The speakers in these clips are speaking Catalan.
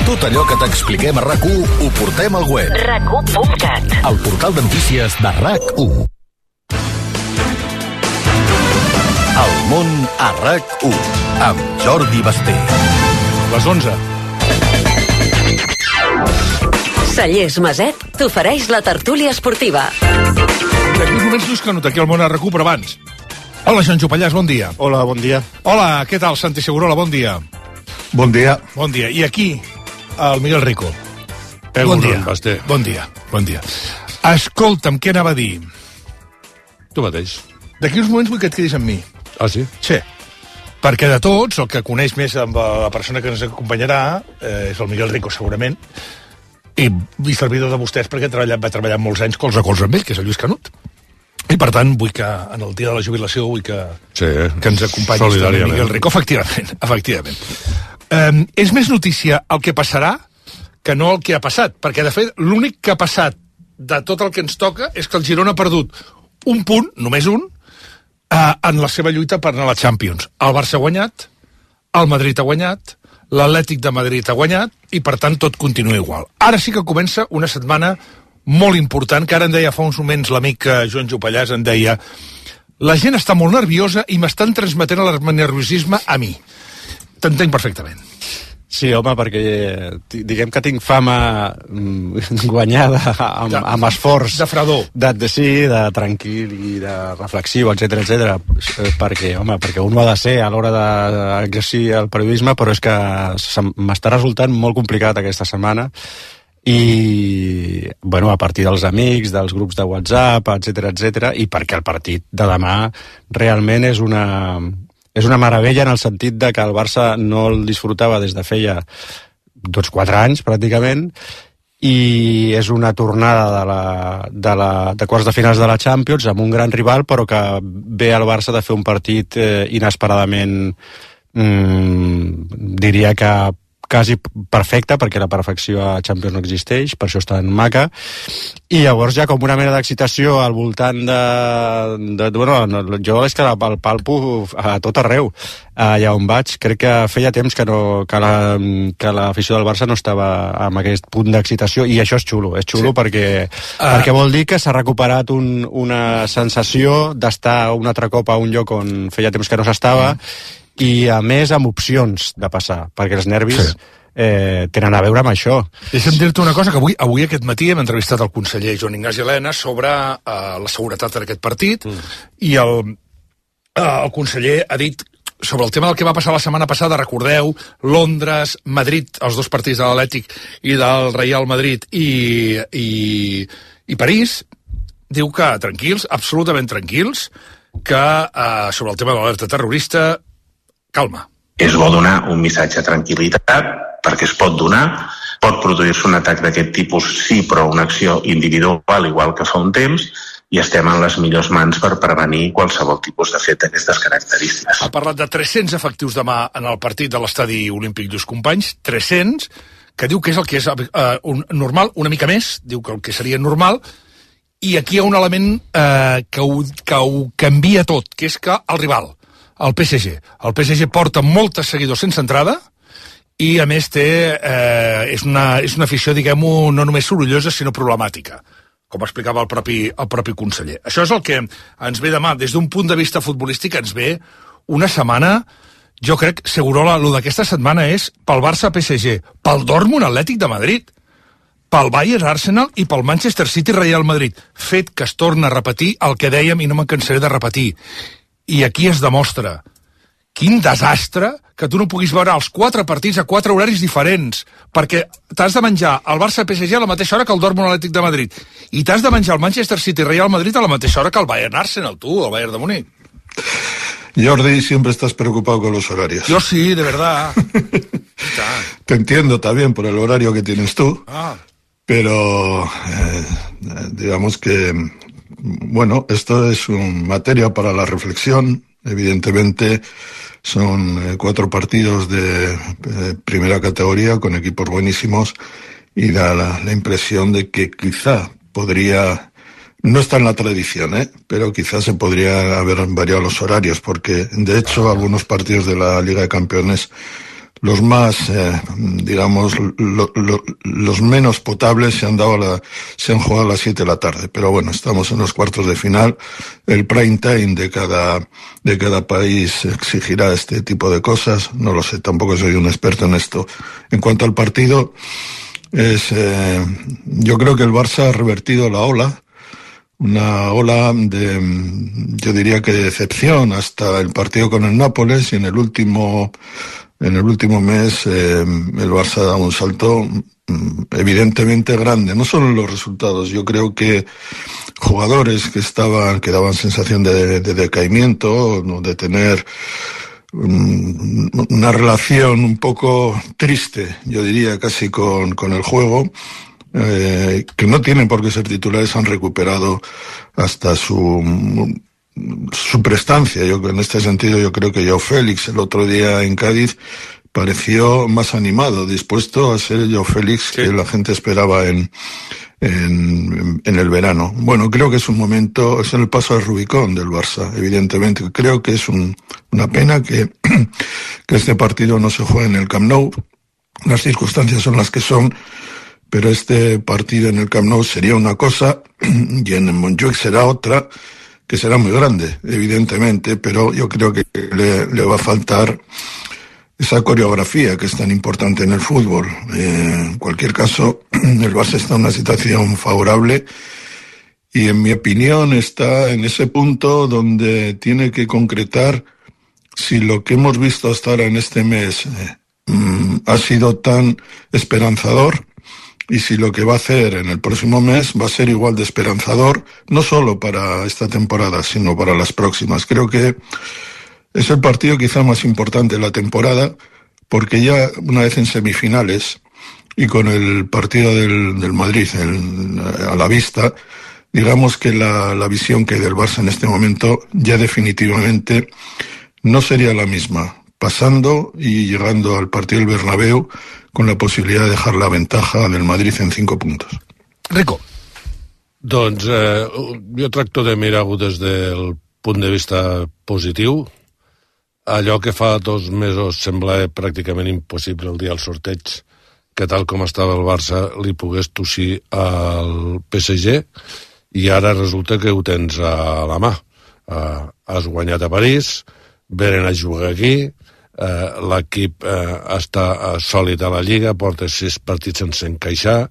Tot allò que t'expliquem a RAC1 ho portem al web. RAC1.cat, el portal de notícies de RAC1. El món a RAC1 amb Jordi Basté. Les 11. Cellers Maset t'ofereix la tertúlia esportiva. D'aquí uns moments Lluís Canut, aquí al món a RAC1, però abans. Hola, Joan Pallàs, bon dia. Hola, bon dia. Hola, què tal, Santi Segurola, bon dia. Bon dia. Bon dia. I aquí, el Miguel Rico. Bon dia. Bon dia. Bon dia. Escolta'm, què anava a dir? Tu mateix. D'aquí uns moments vull que et quedis amb mi. Ah, sí? Sí. Perquè de tots, el que coneix més amb la persona que ens acompanyarà és el Miguel Rico, segurament, i servidor de vostès perquè va treballar molts anys colze a colze amb ell, que és el Lluís Canut. I, per tant, vull que en el dia de la jubilació vull que ens acompanyis el Miguel Rico. Efectivament. És més notícia el que passarà que no el que ha passat, perquè, de fet, l'únic que ha passat de tot el que ens toca és que el Girona ha perdut un punt, només un, en la seva lluita per anar a la Champions. El Barça ha guanyat, el Madrid ha guanyat, l'Atlètic de Madrid ha guanyat, i, per tant, tot continua igual. Ara sí que comença una setmana molt important, que ara em deia fa uns moments l'amic Joan Pallàs, em deia la gent està molt nerviosa i m'estan transmetent el nerviosisme a mi. T'entenc perfectament. Sí, home, perquè diguem que tinc fama guanyada amb esforç. De fredor. De tranquil i de reflexiu, etc, perquè un ho ha de ser a l'hora d'exercir el periodisme, però és que m'està resultant molt complicat aquesta setmana. I, bueno, a partir dels amics, dels grups de WhatsApp, etc, i perquè el partit de demà realment és una meravella en el sentit de que el Barça no el disfrutava des de feia 4 anys, pràcticament, i és una tornada de quarts de finals de la Champions amb un gran rival, però que ve al Barça de fer un partit inesperadament, diria que quasi perfecta, perquè la perfecció a Champions no existeix, per això és tan maca, i llavors hi ha com una mena d'excitació al voltant jo és que el palpo a tot arreu, allà on vaig. Crec que feia temps que l'afició del Barça no estava amb aquest punt d'excitació, i això és xulo perquè vol dir que s'ha recuperat una sensació d'estar un altre cop a un lloc on feia temps que no s'estava, i a més amb opcions de passar, perquè els nervis tenen a veure amb això. Deixa'm dir-te una cosa, que avui aquest matí hem entrevistat el conseller Joan Ignasi Elena sobre la seguretat d'aquest partit, i el conseller ha dit sobre el tema del que va passar la setmana passada. Recordeu, Londres, Madrid, els dos partits de l'Atlètic i del Real Madrid i París. Diu que tranquils, absolutament tranquils, que sobre el tema de l'alerta terrorista, calma. És bo donar un missatge de tranquil·litat, perquè es pot donar, pot produir-se un atac d'aquest tipus, sí, però una acció individual, igual que fa un temps, i estem en les millors mans per prevenir qualsevol tipus de fet d'aquestes característiques. Ha parlat de 300 efectius demà en el partit de l'Estadi Olímpic Lluís Companys, 300, que diu que és el que és normal, una mica més, diu que el que seria normal, i aquí hi ha un element que ho canvia tot, que és que el rival, el PSG porta moltes seguidors sense entrada, i a més és una afició, diguem-ho, no només sorollosa, sinó problemàtica, com explicava el propi conseller. Això és el que ens ve demà. Des d'un punt de vista futbolístic ens ve una setmana, jo crec, Segurola, el d'aquesta setmana és pel Barça-PSG, pel Dortmund Atlètic de Madrid, pel Bayern Arsenal i pel Manchester City Real Madrid. Fet que es torna a repetir el que dèiem i no me'n cansaré de repetir. I aquí es demostra quin desastre que tu no puguis veure els 4 partits a 4 horaris diferents, perquè t'has de menjar el Barça-PSG a la mateixa hora que el Dortmund Atlètic de Madrid, i t'has de menjar el Manchester City Real Madrid a la mateixa hora que el Bayern Arsenal, el Bayern de Múnich. Jordi, siempre estás preocupado con los horarios. Yo sí, de verdad. Te entiendo también por el horario que tienes tú, pero digamos que bueno, esto es una materia para la reflexión. Evidentemente son 4 partidos de primera categoría con equipos buenísimos, y da la impresión de que quizá podría, no está en la tradición, pero quizás se podría haber variado los horarios, porque de hecho algunos partidos de la Liga de Campeones los más, digamos, los menos potables se han jugado a las 7 de la tarde. Pero bueno, estamos en los cuartos de final. El prime time de cada país exigirá este tipo de cosas. No lo sé, tampoco soy un experto en esto. En cuanto al partido, yo creo que el Barça ha revertido la ola. Una ola yo diría que de decepción hasta el partido con el Nápoles, y en el último mes el Barça ha dado un salto evidentemente grande, no solo en los resultados. Yo creo que jugadores que daban sensación de decaimiento, de tener una relación un poco triste, yo diría casi con el juego, que no tienen por qué ser titulares, han recuperado hasta su prestancia. En este sentido yo creo que Joao Félix el otro día en Cádiz pareció más animado, dispuesto a ser Joao Félix que la gente esperaba en el verano. Bueno, creo que es un momento, es el paso al Rubicón del Barça, evidentemente. Creo que es una pena que este partido no se juegue en el Camp Nou. Las circunstancias son las que son, pero este partido en el Camp Nou sería una cosa y en Montjuic será otra, que será muy grande, evidentemente, pero yo creo que le va a faltar esa coreografía que es tan importante en el fútbol. En cualquier caso, el Barça está en una situación favorable y, en mi opinión, está en ese punto donde tiene que concretar si lo que hemos visto hasta ahora en este mes ha sido tan esperanzador, y si lo que va a hacer en el próximo mes va a ser igual de esperanzador, no solo para esta temporada, sino para las próximas. Creo que es el partido quizá más importante de la temporada, porque ya una vez en semifinales y con el partido del Madrid a la vista, digamos que la visión que hay del Barça en este momento ya definitivamente no sería la misma, pasando y llegando al partido del Bernabéu con la possibilitat de dejar la ventaja del Madrid en 5 puntos. Rico. Doncs jo tracto de mirar-ho des del punt de vista positiu. Allò que fa 2 mesos semblava pràcticament impossible el dia del sorteig, que tal com estava el Barça li pogués tossir al PSG, i ara resulta que ho tens a la mà. Has guanyat a París, venen a jugar aquí, l'equip està sòlid a la Lliga, porta 6 partits sense encaixar,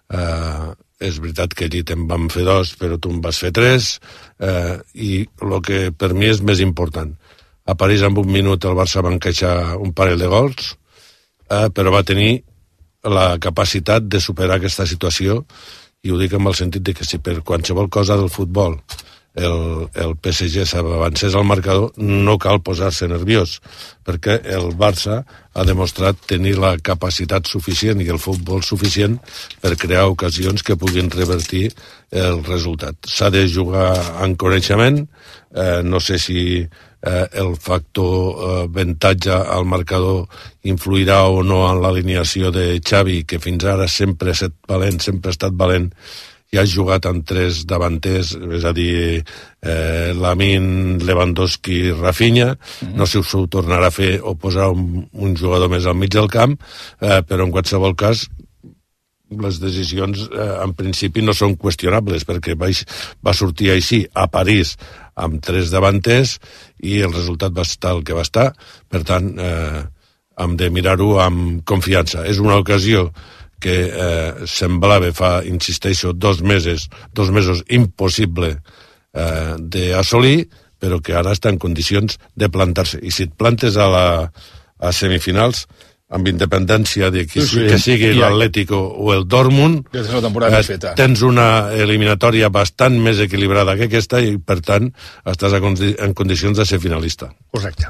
és veritat que allí te'n van fer 2, però tu en vas fer 3, i el que per mi és més important, a París en 1 minut el Barça va encaixar un parell de gols, però va tenir la capacitat de superar aquesta situació, i ho dic amb el sentit de que si per qualsevol cosa del futbol el PSG s'avancés al marcador, no cal posar-se nerviós, perquè el Barça ha demostrat tenir la capacitat suficient i el futbol suficient per crear ocasions que puguin revertir el resultat. S'ha de jugar en coneixement, no sé si el factor avantatge al marcador influirà o no en l'alineació de Xavi, que fins ara sempre ha estat valent, i has jugat amb 3 davanters, és a dir, Lamine, Lewandowski, Rafinha. No sé si ho tornarà a fer o posar un jugador més al mig del camp, però en qualsevol cas les decisions en principi no són qüestionables, perquè va sortir així a París amb 3 davanters i el resultat va estar el que va estar. Per tant, hem de mirar-ho amb confiança. És una ocasió que semblava fa, insisteixo, 2 mesos impossible d'assolir, però que ara està en condicions de plantar-se. I si et plantes a semifinals, amb independència de que sigui l'Atlético o el Dortmund, tens una eliminatòria bastant més equilibrada que aquesta i, per tant, estàs en condicions de ser finalista. Correcte.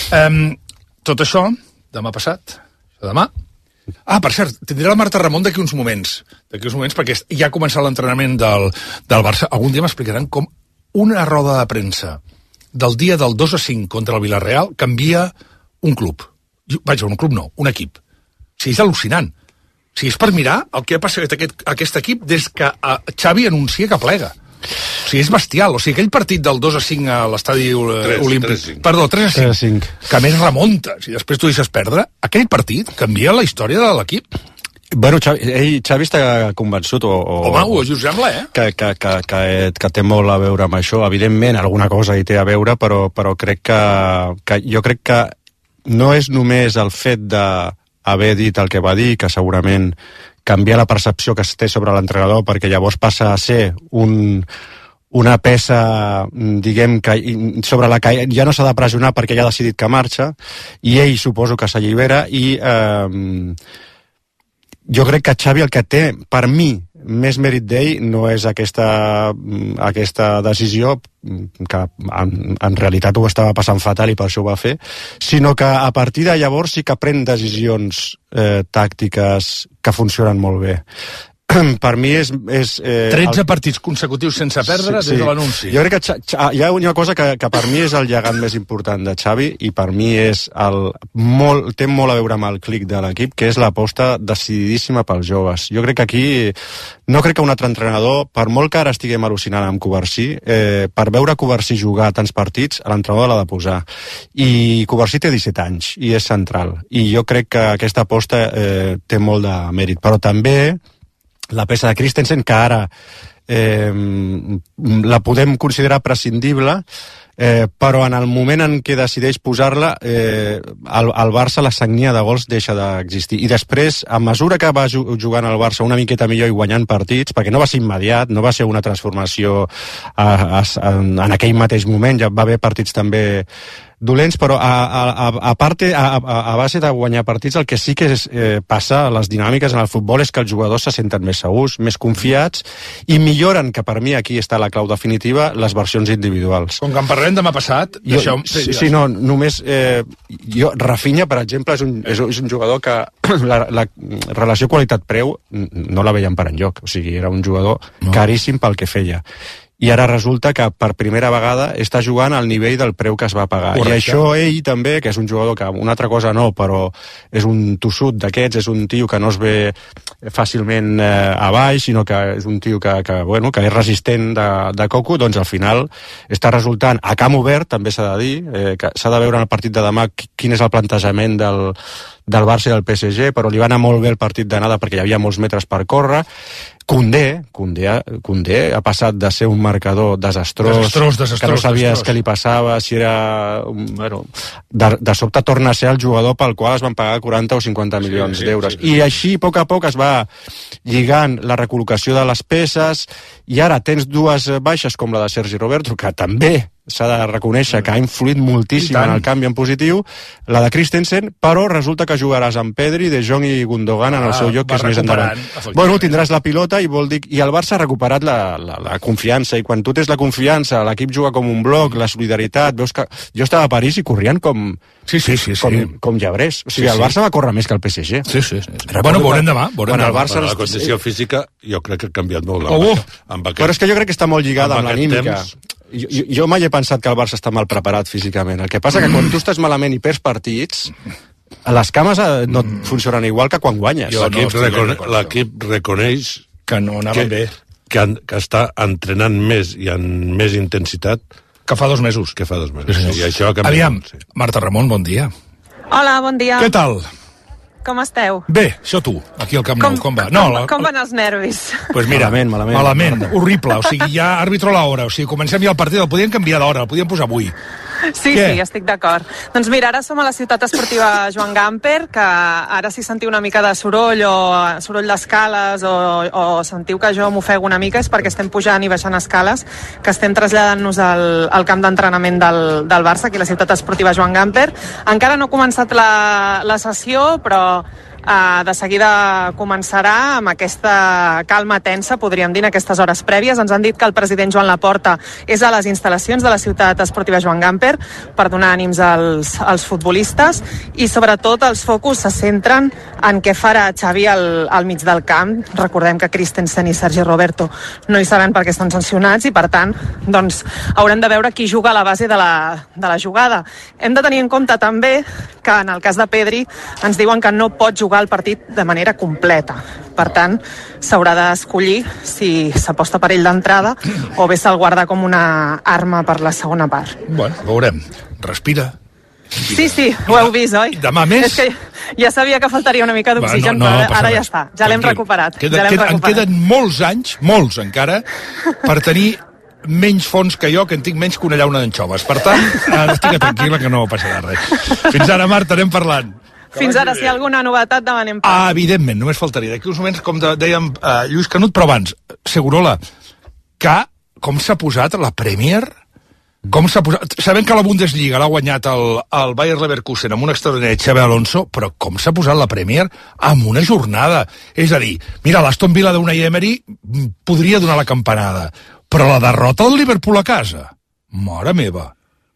Tot això, demà passat, demà. Per cert, tindré la Marta Ramon d'aquí uns moments, perquè ja ha començat l'entrenament del Barça. Algun dia m'explicaran com una roda de premsa del dia del 2-5 contra el Villarreal canvia un club. Vaja, un club no, un equip. O sigui, és al·lucinant. O sigui, és per mirar el que ha passat aquest equip des que Xavi anuncia que plega. O sigui, és bestial. O sigui, aquell partit del 2-5 a l'estadi olímpic... 3-5. Perdó, 3-5. Que més remuntes i després tu deixes perdre. Aquell partit canvia la història de l'equip. Bueno, Xavi està convençut Home, us sembla, que té molt a veure amb això. Evidentment, alguna cosa hi té a veure, però crec que jo crec que no és només el fet d'haver dit el que va dir, que segurament canvia la percepció que es té sobre l'entrenador, perquè llavors passa a ser una peça, diguem, sobre la que ja no s'ha de pressionar perquè ja ha decidit que marxa, i ell suposo que s'allibera, i jo crec que Xavi el que té, per mi, més mèrit d'ell no és aquesta decisió, que en realitat ho estava passant fatal i per això ho va fer, sinó que a partir de llavors sí que pren decisions tàctiques que funcionen molt bé. Per mi és 13 partits consecutius sense perdre des de l'anunci. Jo crec que hi ha una cosa que per mi és el llegat més important de Xavi, i per mi té molt a veure amb el clic de l'equip, que és l'aposta decididíssima pels joves. Jo crec que aquí no crec que un altre entrenador, per molt que ara estiguem al·lucinant amb Covarsí, per veure Covarsí jugar tants partits, l'entrenador l'ha de posar. I Covarsí té 17 anys i és central, i jo crec que aquesta aposta té molt de mèrit, però també la peça de Christensen, que ara la podem considerar prescindible, però en el moment en què decideix posar-la, el Barça, la sagnia de gols deixa d'existir. I després, a mesura que va jugant el Barça una miqueta millor i guanyant partits, perquè no va ser immediat, no va ser una transformació en aquell mateix moment, ja va haver partits també dolents, però a base de guanyar partits, el que sí que passa a les dinàmiques en el futbol és que els jugadors se senten més segurs, més confiats, i milloren, que per mi aquí està la clau definitiva, les versions individuals. Com que en parlem demà passat... Només... Rafinha, per exemple, és un jugador que la relació qualitat-preu no la veiem per enlloc. O sigui, era un jugador caríssim pel que feia. I ara resulta que per primera vegada està jugant al nivell del preu que es va pagar. Correcte. I això ell també, que és un jugador que una altra cosa no, però és un tossut d'aquests, és un tio que no es ve fàcilment a baix, sinó que és un tio que és resistent de coco, doncs al final està resultant a camp obert, també s'ha de dir, que s'ha de veure en el partit de demà quin és el plantejament del Barça i del PSG, però li va anar molt bé el partit d'anada perquè hi havia molts metres per córrer. Koundé ha passat de ser un marcador desastrós, que no sabies què li passava, si era... de sobte torna a ser el jugador pel qual es van pagar 40 o 50 milions d'euros. I així, a poc es va lligant la recol·locació de les peces, i ara tens dues baixes com la de Sergi Roberto, que també s'ha de reconèixer que ha influït moltíssim en el canvi en positiu, la de Christensen, però resulta que jugaràs amb Pedri, De Jong i Gundogan en el seu lloc, que és més endavant. Bueno, tindràs la pilota i el Barça ha recuperat la confiança, i quan tu tens la confiança, l'equip juga com un bloc, la solidaritat, veus que... Jo estava a París i corrien com llebrers. O sigui, el Barça va córrer més que el PSG. Sí. Bueno, veurem demà. La condició física jo crec que ha canviat molt. Però és que jo crec que està molt lligada amb l'anímica. Jo mai he pensat que el Barça està mal preparat físicament. El que passa que quan tu estàs malament i perds partits, les cames no funcionen igual que quan guanyes. L'equip reconeix que no anava bé, que està entrenant més i amb més intensitat que fa 2 mesos. I això ha canviat. Aviam, Marta Ramon, bon dia. Hola, bon dia. Què tal? Com esteu? Bé, això tu, aquí al Camp Nou, com va? Com van els nervis? Pues mira, malament, horrible, o sigui, ja àrbitro a l'hora, o sigui, comencem ja el partit, el podien canviar d'hora, el podien posar avui. Sí, estic d'acord. Doncs mira, ara som a la ciutat esportiva Joan Gamper, que ara si sentiu una mica de soroll o soroll d'escales o sentiu que jo m'ofego una mica és perquè estem pujant i baixant escales, que estem traslladant-nos al camp d'entrenament del Barça, aquí a la ciutat esportiva Joan Gamper. Encara no ha començat la sessió, però de seguida començarà amb aquesta calma tensa, podríem dir, en aquestes hores prèvies. Ens han dit que el president Joan Laporta és a les instal·lacions de la ciutat esportiva Joan Gamper per donar ànims als futbolistes, i sobretot els focus se centren en què farà Xavi al mig del camp. Recordem que Christensen i Sergi Roberto no hi seran perquè estan sancionats, i per tant doncs, haurem de veure qui juga a la base de la jugada. Hem de tenir en compte també que en el cas de Pedri ens diuen que no pot jugar el partit de manera completa. Per tant, s'haurà d'escollir si s'aposta per ell d'entrada o bé se'l guarda com una arma per la segona part. Bueno, veurem. Respira. Sí, ho heu vist, oi? Demà més? És que ja sabia que faltaria una mica d'oxigen, però ara ja està. Ja l'hem recuperat. En queden molts anys, molts encara, per tenir menys fons que jo, que en tinc menys que una llauna d'anxoves. Per tant, estic tranquil·la que no passarà res. Fins ara, Marta, anem parlant. Fins ara, si hi ha alguna novetat, demanem pas. Evidentment, només faltaria. D'aquí uns moments, com dèiem, Lluís Canut, però abans, Segurola, com s'ha posat la Premier? Com s'ha posat? Sabem que la Bundesliga l'ha guanyat el Bayer Leverkusen amb un extraordinari Xabi Alonso, però com s'ha posat la Premier amb una jornada? És a dir, mira, l'Aston Villa d'Unai Emery podria donar la campanada, però la derrota del Liverpool a casa, mare meva.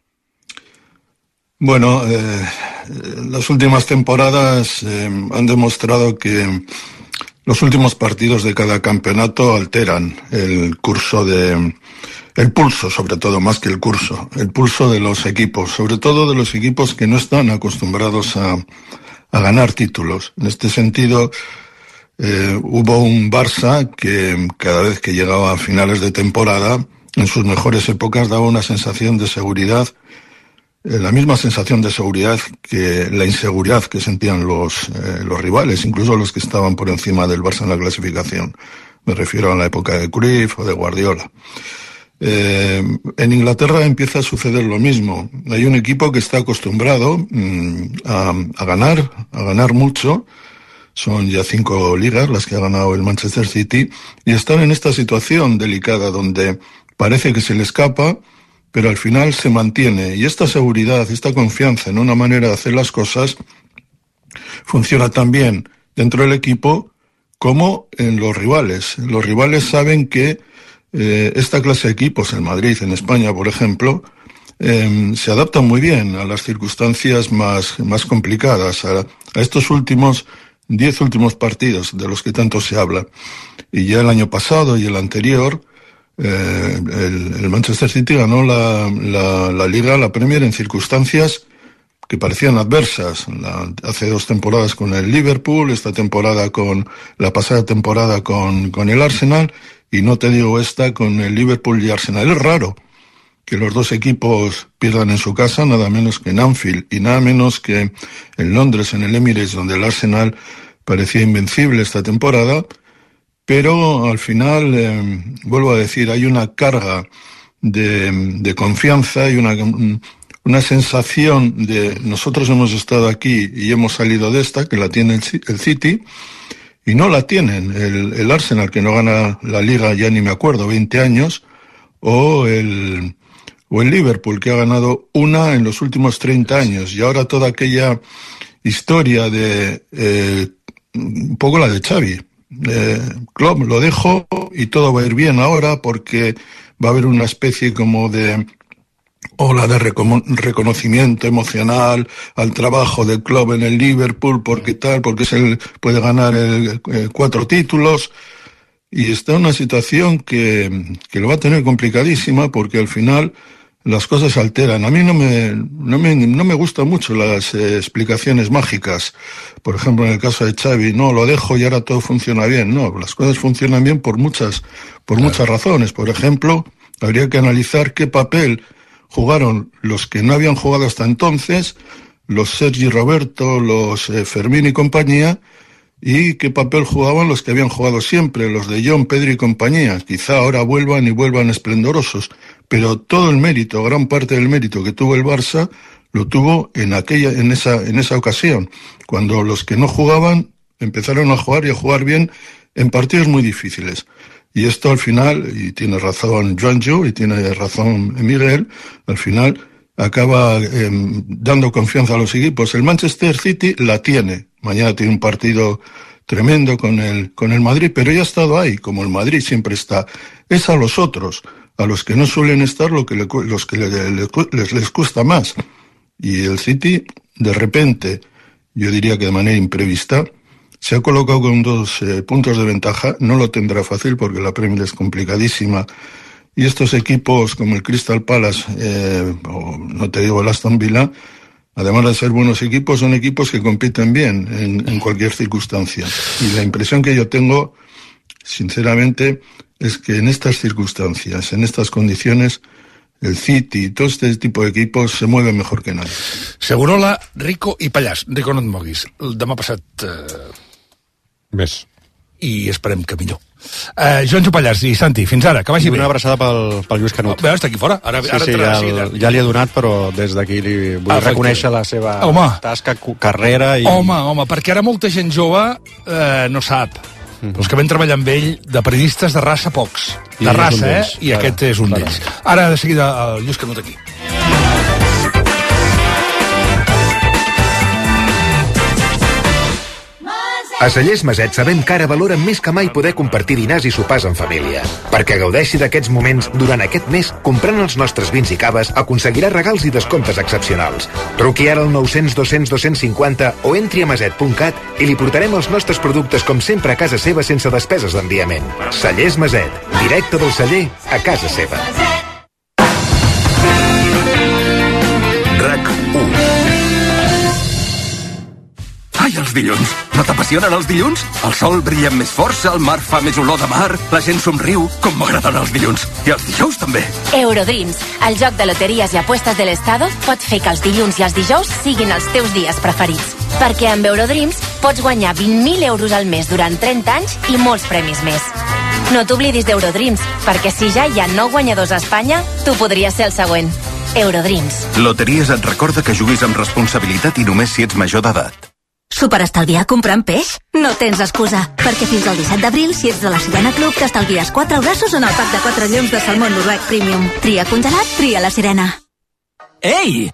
Bueno, las últimas temporadas han demostrado que los últimos partidos de cada campeonato alteran el curso el pulso, sobre todo, más que el pulso de los equipos, sobre todo de los equipos que no están acostumbrados a ganar títulos. En este sentido, hubo un Barça que cada vez que llegaba a finales de temporada, en sus mejores épocas, daba una sensación de seguridad, la misma sensación de seguridad que la inseguridad que sentían los rivales, incluso los que estaban por encima del Barça en la clasificación. Me refiero a la época de Cruyff o de Guardiola. En Inglaterra empieza a suceder lo mismo. Hay un equipo que está acostumbrado a ganar mucho. Son ya 5 ligas las que ha ganado el Manchester City, y están en esta situación delicada donde parece que se le escapa, pero al final se mantiene. Y esta seguridad, esta confianza en una manera de hacer las cosas funciona también dentro del equipo como en los rivales. Los rivales saben que esta clase de equipos, el Madrid, en España, por ejemplo, se adaptan muy bien a las circunstancias más complicadas, a estos 10 últimos partidos de los que tanto se habla. Y ya el año pasado y el anterior, el Manchester City ganó la Liga, la Premier, en circunstancias que parecían adversas. Hace 2 temporadas con el Liverpool, la pasada temporada con el Arsenal, y no te digo esta con el Liverpool y Arsenal. Es raro que los 2 equipos pierdan en su casa, nada menos que en Anfield y nada menos que en Londres, en el Emirates, donde el Arsenal parecía invencible esta temporada, pero al final, vuelvo a decir, hay una carga de confianza y una sensación de nosotros hemos estado aquí y hemos salido de esta, que la tiene el City, y no la tienen el Arsenal, que no gana la Liga ya ni me acuerdo, 20 años, o el Liverpool, que ha ganado una en los últimos 30 años, y ahora toda aquella historia de un poco la de Xavi. Klopp, lo dejo y todo va a ir bien ahora porque va a haber una especie como de ola de reconocimiento emocional al trabajo de Klopp en el Liverpool, porque puede ganar 4 títulos, y está en una situación que lo va a tener complicadísima, porque al final las cosas se alteran. A mí no me gustan mucho las explicaciones mágicas. Por ejemplo, en el caso de Xavi, no, lo dejo y ahora todo funciona bien. No, las cosas funcionan bien por muchas razones. Por ejemplo, habría que analizar qué papel jugaron los que no habían jugado hasta entonces, los Sergi Roberto, los Fermín y compañía, y qué papel jugaban los que habían jugado siempre, los de John, Pedri y compañía. Quizá ahora vuelvan esplendorosos, pero todo el mérito, gran parte del mérito que tuvo el Barça, lo tuvo en esa ocasión, cuando los que no jugaban empezaron a jugar y a jugar bien en partidos muy difíciles. Y esto al final, y tiene razón Juanjo y tiene razón Miguel, al final acaba dando confianza a los equipos. El Manchester City la tiene. Mañana tiene un partido tremendo con el Madrid, pero ya ha estado ahí, como el Madrid siempre está. Es a los otros, a los que no suelen estar, los que les cuesta más. Y el City, de repente, yo diría que de manera imprevista, se ha colocado con 2 puntos de ventaja. No lo tendrá fácil porque la Premier es complicadísima. Y estos equipos como el Crystal Palace, o no te digo el Aston Villa, además de ser buenos equipos, son equipos que compiten bien en cualquier circunstancia. Y la impresión que yo tengo, sinceramente, es que en estas circunstancias, en estas condiciones, el City y todo este tipo de equipos se mueven mejor que nadie. Segurola, Rico i Pallàs. Rico, no et moguis. Demà passat... Més. I esperem que millor. Joan Pallàs i Santi, fins ara, que vagi bé. Una abraçada pel Lluís Canut. Veus, està aquí fora. Ara ja li he donat, però des d'aquí li vull reconèixer la seva tasca, carrera... Home, perquè ara molta gent jove no sap. Els que vam treballar amb ell, de periodistes de raça, pocs. De raça, I aquest és un d'ells. Ara, de seguida, el Lluís Canut aquí. A Cellers Maset sabem que ara valoren més que mai poder compartir dinars i sopars en família. Perquè gaudeixi d'aquests moments durant aquest mes, comprant els nostres vins i caves, aconseguirà regals i descomptes excepcionals. Truqui ara al 900 200 250 o entri a maset.cat i li portarem els nostres productes com sempre a casa seva sense despeses d'enviament. Cellers Maset, directe del celler a casa seva. RAC 1. Ai, els dilluns. No t'apassionen els dilluns? El sol brilla amb més força, el mar fa més olor de mar, la gent somriu, com m'agraden els dilluns. I els dijous també. Eurodreams, el joc de loteries i apuestes de l'Estado, pot fer que els dilluns i els dijous siguin els teus dies preferits. Perquè amb Eurodreams pots guanyar 20.000 euros al mes durant 30 anys i molts premis més. No t'oblidis d'Eurodreams, perquè si ja hi ha 9 guanyadors a Espanya, tu podries ser el següent. Eurodreams. Loteries et recorda que juguis amb responsabilitat i només si ets major d'edat. Superestalviar comprant peix? No tens excusa, perquè fins al 17 d'abril, si ets de la Sirena Club, t'estalvies 4 braços en el pack de 4 lloms de salmó noruec Premium. Tria congelat, tria la Sirena. Ei!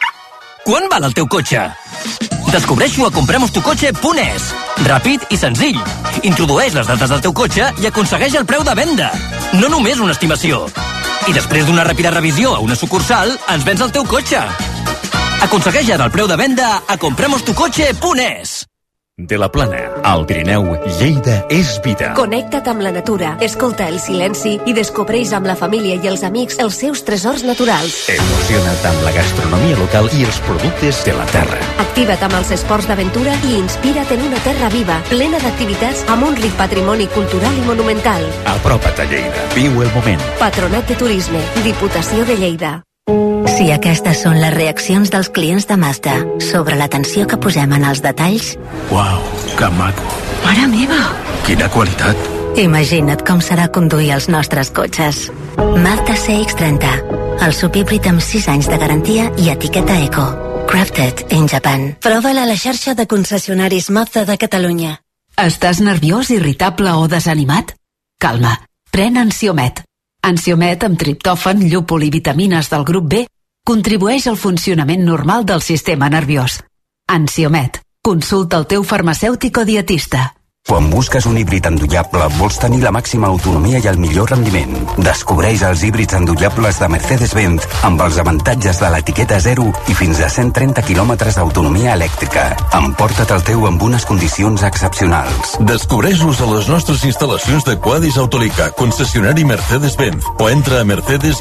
Quan val el teu cotxe? Descobreix-ho a compremostucotxe.es. Ràpid i senzill. Introdueix les dades del teu cotxe i aconsegueix el preu de venda. No només una estimació. I després d'una ràpida revisió a una sucursal, ens vens el teu cotxe. Aconsegueix ara el preu de venda a compremostucotxe.es. De la Plana, al Pirineu, Lleida és vida. Connecta't amb la natura, escolta el silenci i descobreix amb la família i els amics els seus tresors naturals. Emociona't amb la gastronomia local i els productes de la terra. Activa't amb els esports d'aventura i inspira't en una terra viva, plena d'activitats amb un ric patrimoni cultural i monumental. Apropa't a Lleida. Viu el moment. Patronat de Turisme, Diputació de Lleida. Si aquestes són les reaccions dels clients de Mazda sobre l'atenció que posem en els detalls... Uau, que maco. Mare meva! Quina qualitat. Imagina't com serà conduir els nostres cotxes. Mazda CX-30, el subhíbrid amb 6 anys de garantia i etiqueta Eco. Crafted in Japan. Prova-la a la xarxa de concessionaris Mazda de Catalunya. Estàs nerviós, irritable o desanimat? Calma, pren Ansiomet. Ansiomet amb triptòfan, llúpol i vitamines del grup B contribueix al funcionament normal del sistema nerviós. Ansiomet. Consulta el teu farmacèutic o dietista. Quan busques un híbrid endollable, vols tenir la màxima autonomia i el millor rendiment. Descobreix els híbrids endollables de Mercedes-Benz amb els avantatges de l'etiqueta 0 i fins a 130 quilòmetres d'autonomia elèctrica. Emporta't el teu amb unes condicions excepcionals. Descobreix-los a les nostres instal·lacions de Quadis Autolica, concessionari Mercedes-Benz, o entra a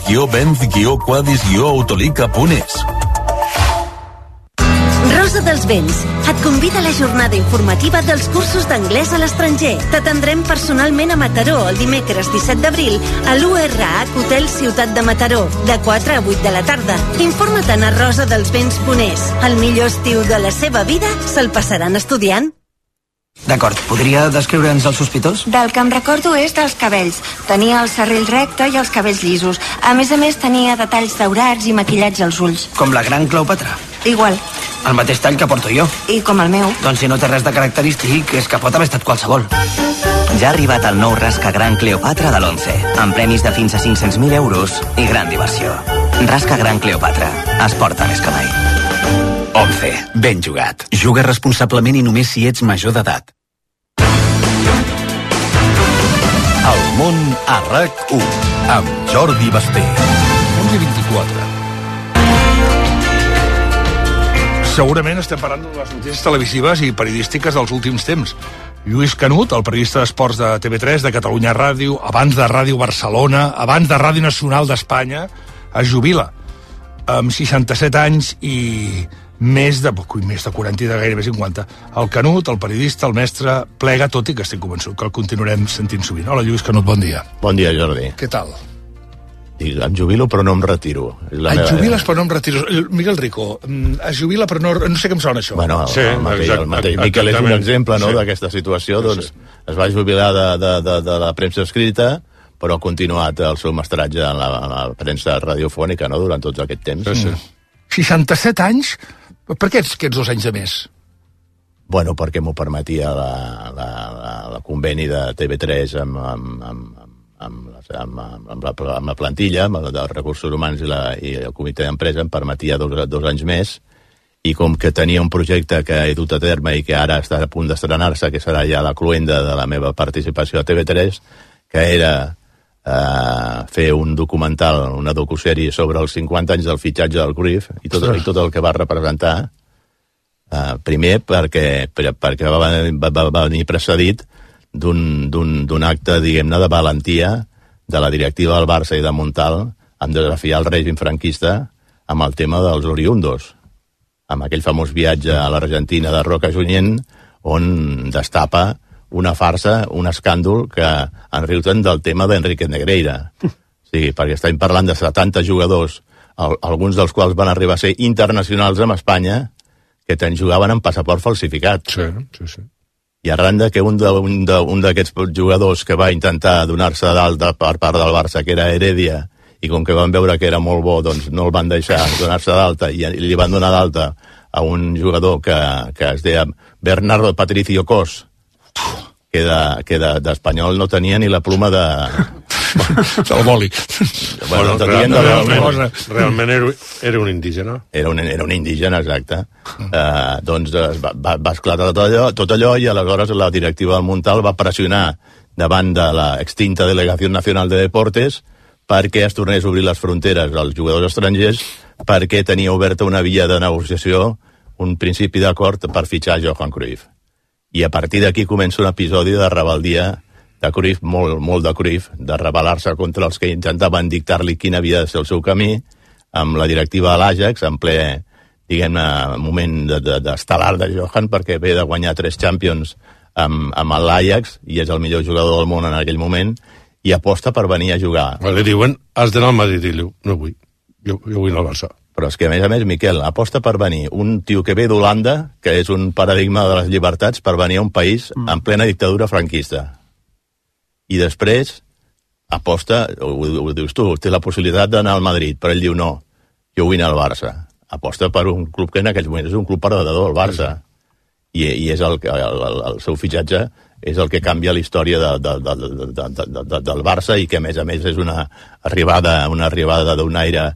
mercedes-benz-quadis-autolica.es. Rosa dels Vents et convida a la jornada informativa dels cursos d'anglès a l'estranger. T'atendrem personalment a Mataró el dimecres 17 d'abril a l'URH Hotel Ciutat de Mataró, de 4 a 8 de la tarda. Informa-te'n a rosadelsvents.es. El millor estiu de la seva vida se'l passaran estudiant. D'acord, podria descriure'ns el sospitós? Del que em recordo és dels cabells. Tenia el serrell recte i els cabells llisos. A més, tenia detalls daurats i maquillats als ulls. Com la gran Cleopatra? Igual. El mateix tall que porto jo. I com el meu. Doncs si no té res de característic, és que pot haver estat qualsevol. Ja ha arribat el nou Rasca Gran Cleopatra de l'11, amb premis de fins a 500.000 euros i gran diversió. Rasca Gran Cleopatra. Es porta més que mai. 11. Ben jugat. Juga responsablement i només si ets major d'edat. El món a RAC1 amb Jordi Basté. 11:24. Segurament estem parlant de les notícies televisives i periodístiques dels últims temps. Lluís Canut, el periodista d'esports de TV3, de Catalunya Ràdio, abans de Ràdio Barcelona, abans de Ràdio Nacional d'Espanya, es jubila amb 67 anys i més de 40 i de gairebé 50. El Canut, el periodista, el mestre, plega, tot i que estic convençut que el continuarem sentint sovint. Hola, Lluís Canut, bon dia. Bon dia, Jordi. Què tal? Em jubilo però no em retiro. Et jubiles però no em retiro. Miguel Rico, es jubila però no sé què em sona això. Bueno, el mateix. Miquel és un exemple d'aquesta situació, doncs es va jubilar de la premsa escrita, però ha continuat el seu mestratge en la premsa radiofònica durant tots aquest temps. 67 anys? Per què aquests 2 anys de més? Bueno, perquè m'ho permetia el conveni de TV3 amb la plantilla, amb els recursos humans i el comitè d'empresa, em permetia 2 anys més, i com que tenia un projecte que he dut a terme i que ara està a punt d'estrenar-se, que serà ja la cluenda de la meva participació a TV3, que era fer un documental, una docusèrie sobre els 50 anys del fitxatge del Cruyff i tot el que va representar, primer perquè va venir precedit d'un acte, diguem-ne, de valentia de la directiva del Barça i de Montal en desafiar el règim franquista amb el tema dels oriundos, amb aquell famós viatge a l'Argentina de Roca Junyent, on destapa una farsa, un escàndol que en riuten del tema d'Enrique Negreira. Sí, perquè estem parlant de 70 jugadors, alguns dels quals van arribar a ser internacionals amb Espanya, que jugaven amb passaport falsificat. Sí. I arran que un d'aquests jugadors que va intentar donar-se d'alta per part del Barça, que era Heredia, i com que van veure que era molt bo, doncs no el van deixar donar-se d'alta i li van donar d'alta a un jugador que es deia Bernardo Patricio Cos, que d'espanyol no tenia ni la pluma del boli. Realment era un indígena. Era un indígena, exacte. Doncs va esclatar tot allò i aleshores la directiva del Montal va pressionar davant de la extinta Delegació Nacional de Deportes perquè es tornés a obrir les fronteres als jugadors estrangers, perquè tenia oberta una via de negociació, un principi d'acord per fitxar Johan Cruyff. I a partir d'aquí comença un episodi de rebeldia de Cruyff, molt de Cruyff, de rebel·lar-se contra els que intentaven dictar-li quin havia de ser el seu camí, amb la directiva de l'Ajax, en ple, diguem-ne, moment d'estel·lar de Johan, perquè ve de guanyar 3 Champions amb l'Ajax, i és el millor jugador del món en aquell moment, i aposta per venir a jugar. Li diuen, has d'anar al Madrid, i diu, no vull, jo vull anar al Barça. Però és que, a més, Miquel, aposta per venir un tio que ve d'Holanda, que és un paradigma de les llibertats, per venir a un país en plena dictadura franquista. I després aposta, ho dius tu, té la possibilitat d'anar al Madrid, però ell diu no, jo vull anar al Barça. Aposta per un club que en aquells moments és un club perdedor, el Barça. I és el seu fitxatge és el que canvia la història del Barça i que, a més, és una arribada d'un aire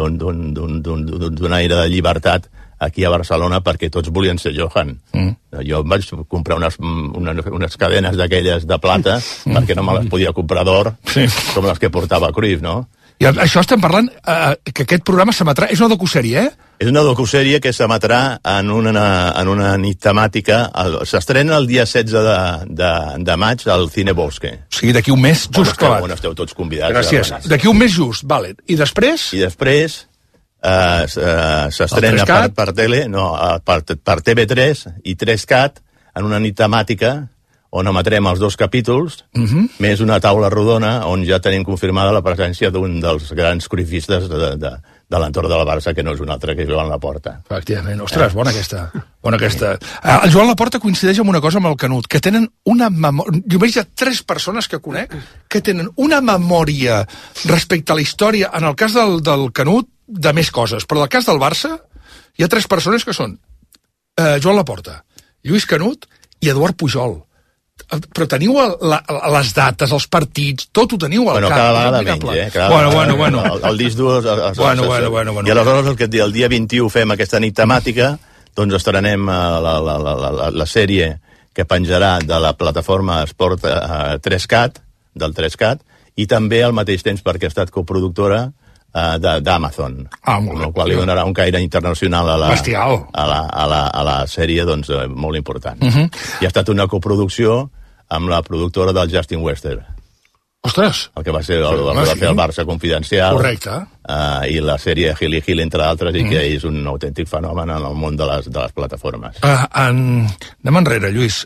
de llibertat aquí a Barcelona, perquè tots volien ser Johan. Jo em vaig comprar unes cadenes d'aquelles de plata perquè no me les podia comprar d'or, com les que portava Cruyff, no? I això estem parlant, que aquest programa s'emetrà, és una docusèrie, És una docusèrie que s'emetrà en una nit temàtica, s'estrena el dia 16 de maig al Cine Bosque. O sigui, d'aquí un mes just clavat. On esteu tots convidats. Gràcies. D'aquí un mes just, vale. I després? I després s'estrena per tele, no, per TV3 i 3CAT en una nit temàtica on emetrem els 2 capítols, més una taula rodona on ja tenim confirmada la presència d'un dels grans cruifistes de l'entorn de la Barça, que no és un altre que Joan Laporta. Efectivament. Ostres, bona aquesta. El Joan Laporta coincideix amb una cosa amb el Canut, que tenen una memòria... Jo veig 3 persones que conec que tenen una memòria respecte a la història, en el cas del Canut, de més coses, però en el cas del Barça hi ha 3 persones que són Joan Laporta, Lluís Canut i Eduard Pujol. Però teniu les dates, els partits, tot ho teniu al cap. Cada vegada menys, Bueno. El disc dur... Bueno. I aleshores el dia 21 fem aquesta nit temàtica, doncs estrenem la sèrie que penjarà de la plataforma Esport 3CAT, del 3CAT, i també al mateix temps perquè ha estat coproductora d'Amazon, amb el qual li donarà un caire internacional a la sèrie, doncs, molt important. I ha estat una coproducció amb la productora del Justin Wester. Ostres! El que va ser el que va fer el Barça Confidencial. Correcte. I la sèrie Hill i Hill, entre altres, i que és un autèntic fenomen en el món de les plataformes. Anem enrere, Lluís.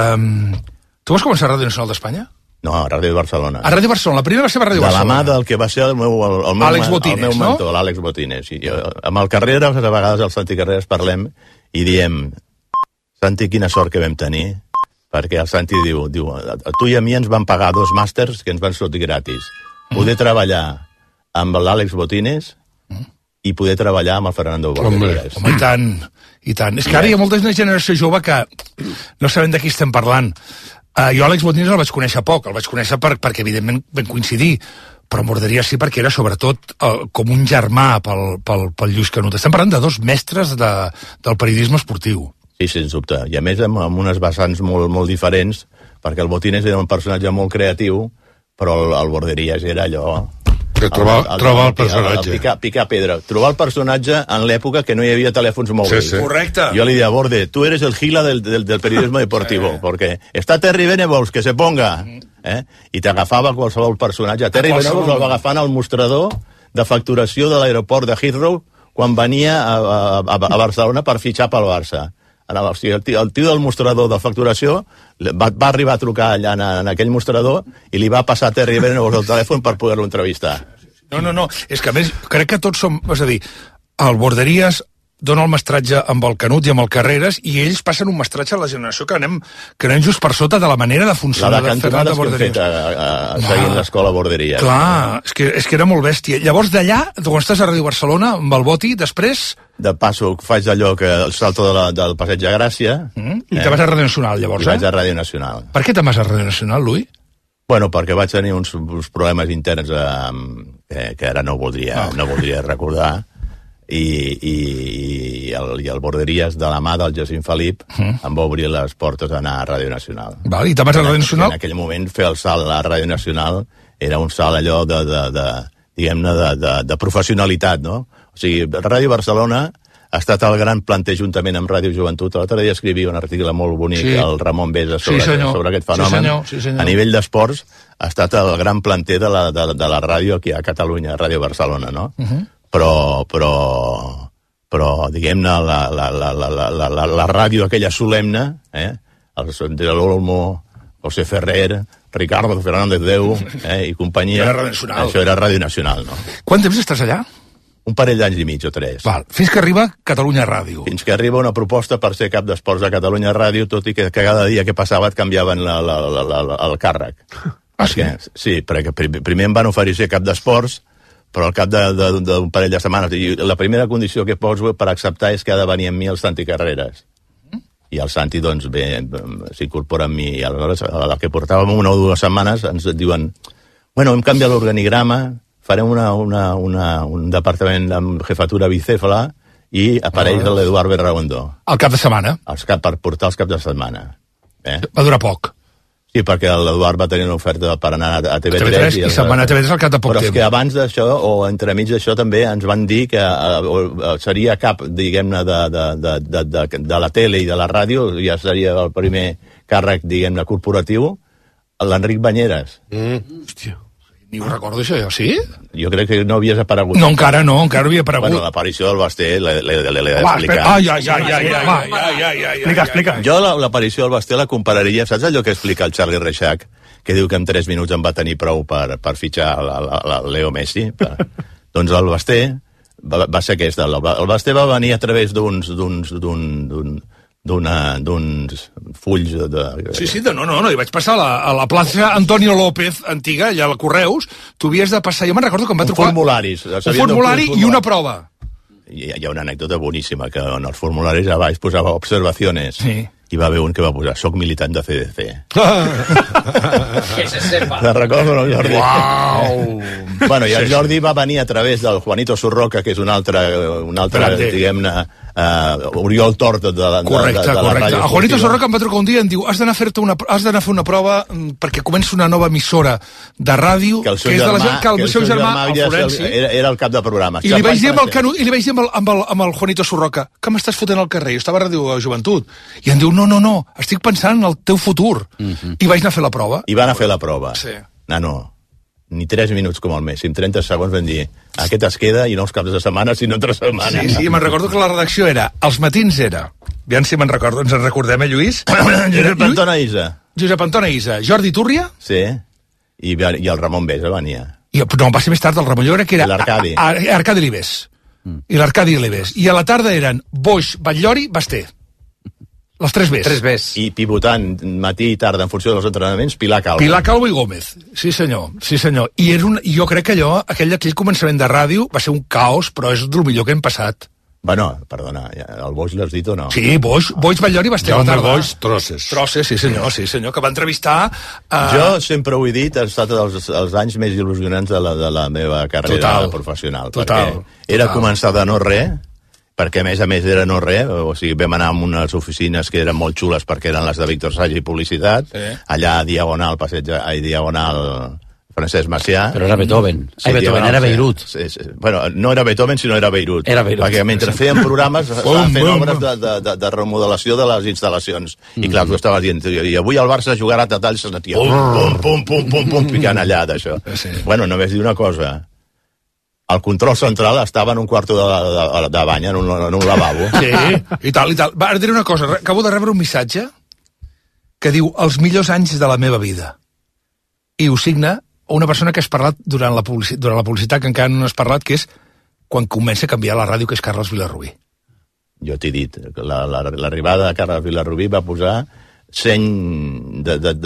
Tu vas començar a Ràdio Nacional d'Espanya? No, a Ràdio Barcelona. A Ràdio Barcelona, la primera va ser a Ràdio Barcelona. De la mà del que va ser el meu Àlex Botines, el meu mentor, l'Àlex Botines. I jo, amb el Carreras, a vegades el Santi Carreras parlem i diem, Santi, quina sort que vam tenir, perquè el Santi diu, a tu i a mi ens van pagar 2 màsters que ens van sortir gratis. Poder treballar amb l'Àlex Botines i poder treballar amb el Fernando Borges. Home, i tant. És que ara hi ha molta generació jove que no sabem de qui estem parlant. Jo Àlex Botines el vaig conèixer poc, el vaig conèixer perquè evidentment vam coincidir, però Borderia sí perquè era sobretot com un germà pel Lluís Canut. Estem parlant de 2 mestres del periodisme esportiu. Sí, sens dubte. I a més amb unes vessants molt diferents, perquè el Botines era un personatge molt creatiu, però el Borderies era allò... Que trobar el personatge. Picar pedra. Trobar el personatge en l'època que no hi havia telèfons mòbils. Sí. Correcte. Jo li deia, Borde, tu eres el Gila del periodisme deportivo, porque está Terry Venables, que se ponga. I t'agafava qualsevol personatge. Terry Venables el va agafar en el mostrador de facturació de l'aeroport de Heathrow quan venia a Barcelona per fitxar pel Barça. O sigui, el tio del mostrador de facturació va arribar a trucar allà en aquell mostrador i li va passar a Terry Venables el telèfon per poder-lo entrevistar. No, és que a més crec que tots som, és a dir, el Borderies dona el mestratge amb el Canut i amb el Carreras i ells passen un mestratge a la generació que anem just per sota de la manera de funcionar de cantonades que hem fet seguint l'escola Borderies. Clar, és que era molt bèstia. Llavors d'allà, quan estàs a Ràdio Barcelona amb el Boti, després... De passo faig allò que el salto del Passeig de Gràcia. I te vas a Ràdio Nacional, llavors, I vaig a Ràdio Nacional. Per què te'n vas a Ràdio Nacional, Lui? Bueno, perquè vaig tenir uns problemes interns que ara no voldria recordar, i el Borderies, de la mà del Jacint Felip, em va obrir les portes a anar a Ràdio Nacional. I te'n vas a Ràdio Nacional? En aquell moment fer el salt a Ràdio Nacional era un salt allò de professionalitat, no? O sigui, Ràdio Barcelona ha estat el gran planter juntament amb Ràdio Joventut. L'altre dia escrivia un article molt bonic al Ramon Besa sobre aquest fenomen. Sí, senyor. A nivell d'esports ha estat el gran planter de la ràdio aquí a Catalunya, Ràdio Barcelona, no? Però diguem-ne, la ràdio aquella solemne, el de l'Olmo, José Ferrer, Ricardo Fernández Deu i companyia, això era Ràdio Nacional, no? Quant temps estàs allà? Un parell d'anys i mig o 3. Fins que arriba Catalunya Ràdio. Fins que arriba una proposta per ser cap d'esports de Catalunya Ràdio, tot i que cada dia que passava et canviaven el càrrec. Sí, perquè primer em van oferir ser cap d'esports, però al cap d'un parell de setmanes. I la primera condició que poso per acceptar és que ha de venir amb mi el Santi Carreras. I el Santi, doncs, bé, s'incorpora amb mi. I aleshores, a la que portàvem 1 o 2 setmanes, ens diuen, bueno, hem canviat l'organigrama, farem un departament amb jefatura bicèfala i apareix l'Eduard Berraondo. Al cap de setmana? Per portar els caps de setmana. Va durar poc. Sí, perquè l'Eduard va tenir una oferta per anar a TV3. I se'n va anar a TV3 al cap de poc temps. Però és que abans d'això, o entremig d'això, també ens van dir que seria cap, diguem-ne, de la tele i de la ràdio, ja seria el primer càrrec, diguem-ne, corporatiu, l'Enric Banyeres. Hòstia. Ni ho recordo, això, sí? Jo crec que no havies aparegut. No, encara no havia aparegut. Bueno, l'aparició del Basté l'he d'explicar. Explica. Jo l'aparició del Basté la compararia, saps allò que explica el Charlie Reixac, que diu que en 3 minuts em va tenir prou per fitxar el Leo Messi? Doncs el Basté va ser aquest. El Basté va venir a través d'uns fulls de... Sí, no, hi vaig passar a la plaça Antonio López, antiga, allà al Correus, tu havies de passar, jo me'n recordo que em va trucar... Un formulari i una prova. Hi ha una anècdota boníssima, que en els formularis a baix posava observaciones, i va haver un que va posar, soc militant de CDC. Que se sepa. Te'n recordo, no, Jordi? Uau! Bueno, i el Jordi va venir a través del Juanito Surroca, que és un altre diguem-ne, Oriol Tort de la ràdio. El Juanito Surroca em va trucar un dia i em diu, has d'anar a fer una prova perquè comença una nova emissora de ràdio, que el seu germà, el Florenci, era el cap de programa. I li vaig dir amb el Juanito Surroca, que m'estàs fotent al carrer? Jo estava a Ràdio Joventut. I em diu, no, estic pensant en el teu futur. I vaig anar a fer la prova. I van a fer la prova. Sí. Nano, ni 3 minuts com el Messi. En 30 segons vam dir, aquest es queda i no els caps de setmana, sinó entre setmana. Sí, me'n recordo que la redacció era, els matins era, aviam si me'n recordo, ens en recordem, Lluís? Josep Antona Isa. Josep Antona Isa. Jordi Túrria? Sí, i el Ramon Besa venia. No, va ser més tard el Ramon, jo crec que era l'Arcadi. Arcadi Libés. I l'Arcadi Libés. I a la tarda eren Boix, Batllori, Basté. Les 3 Bs. I pivotant matí i tarda en funció dels entrenaments, Pilar Calvo. Pilar Calvo i Gómez. Sí, senyor. I jo crec que aquell començament de ràdio va ser un caos, però és el millor que hem passat. Bueno, perdona, el Boix l'has dit o no? Sí, Boix, Batllori, Basté. Jaume Boix, Trosses. Trosses, sí senyor, que va entrevistar... Jo sempre ho he dit, ha estat els anys més il·lusionants de la meva carrera professional. Total. Era començar de no res, perquè a més era no res, o sigui, vam anar a unes oficines que eren molt xules perquè eren les de Víctor Sagi i Publicitat, allà a Diagonal, Diagonal Francesc Macià. Però era Beethoven. Era Beirut. Bueno, no era Beethoven, sinó era Beirut. Perquè mentre feien programes estaven fent obres de remodelació de les instal·lacions. I clar, tu estaves dient, i avui el Barça jugarà a tal, se sentia pum, picant allà d'això. Bueno, només dir una cosa, el control central estava en un quarto de bany, en un lavabo. Sí, i tal. Va, ara diré una cosa, acabo de rebre un missatge que diu, els millors anys de la meva vida. I ho signa una persona que has parlat durant la publicitat, que encara no has parlat, que és quan comença a canviar la ràdio, que és Carles Vilarrubí. Jo t'he dit, l'arribada de Carles Vilarrubí va posar seny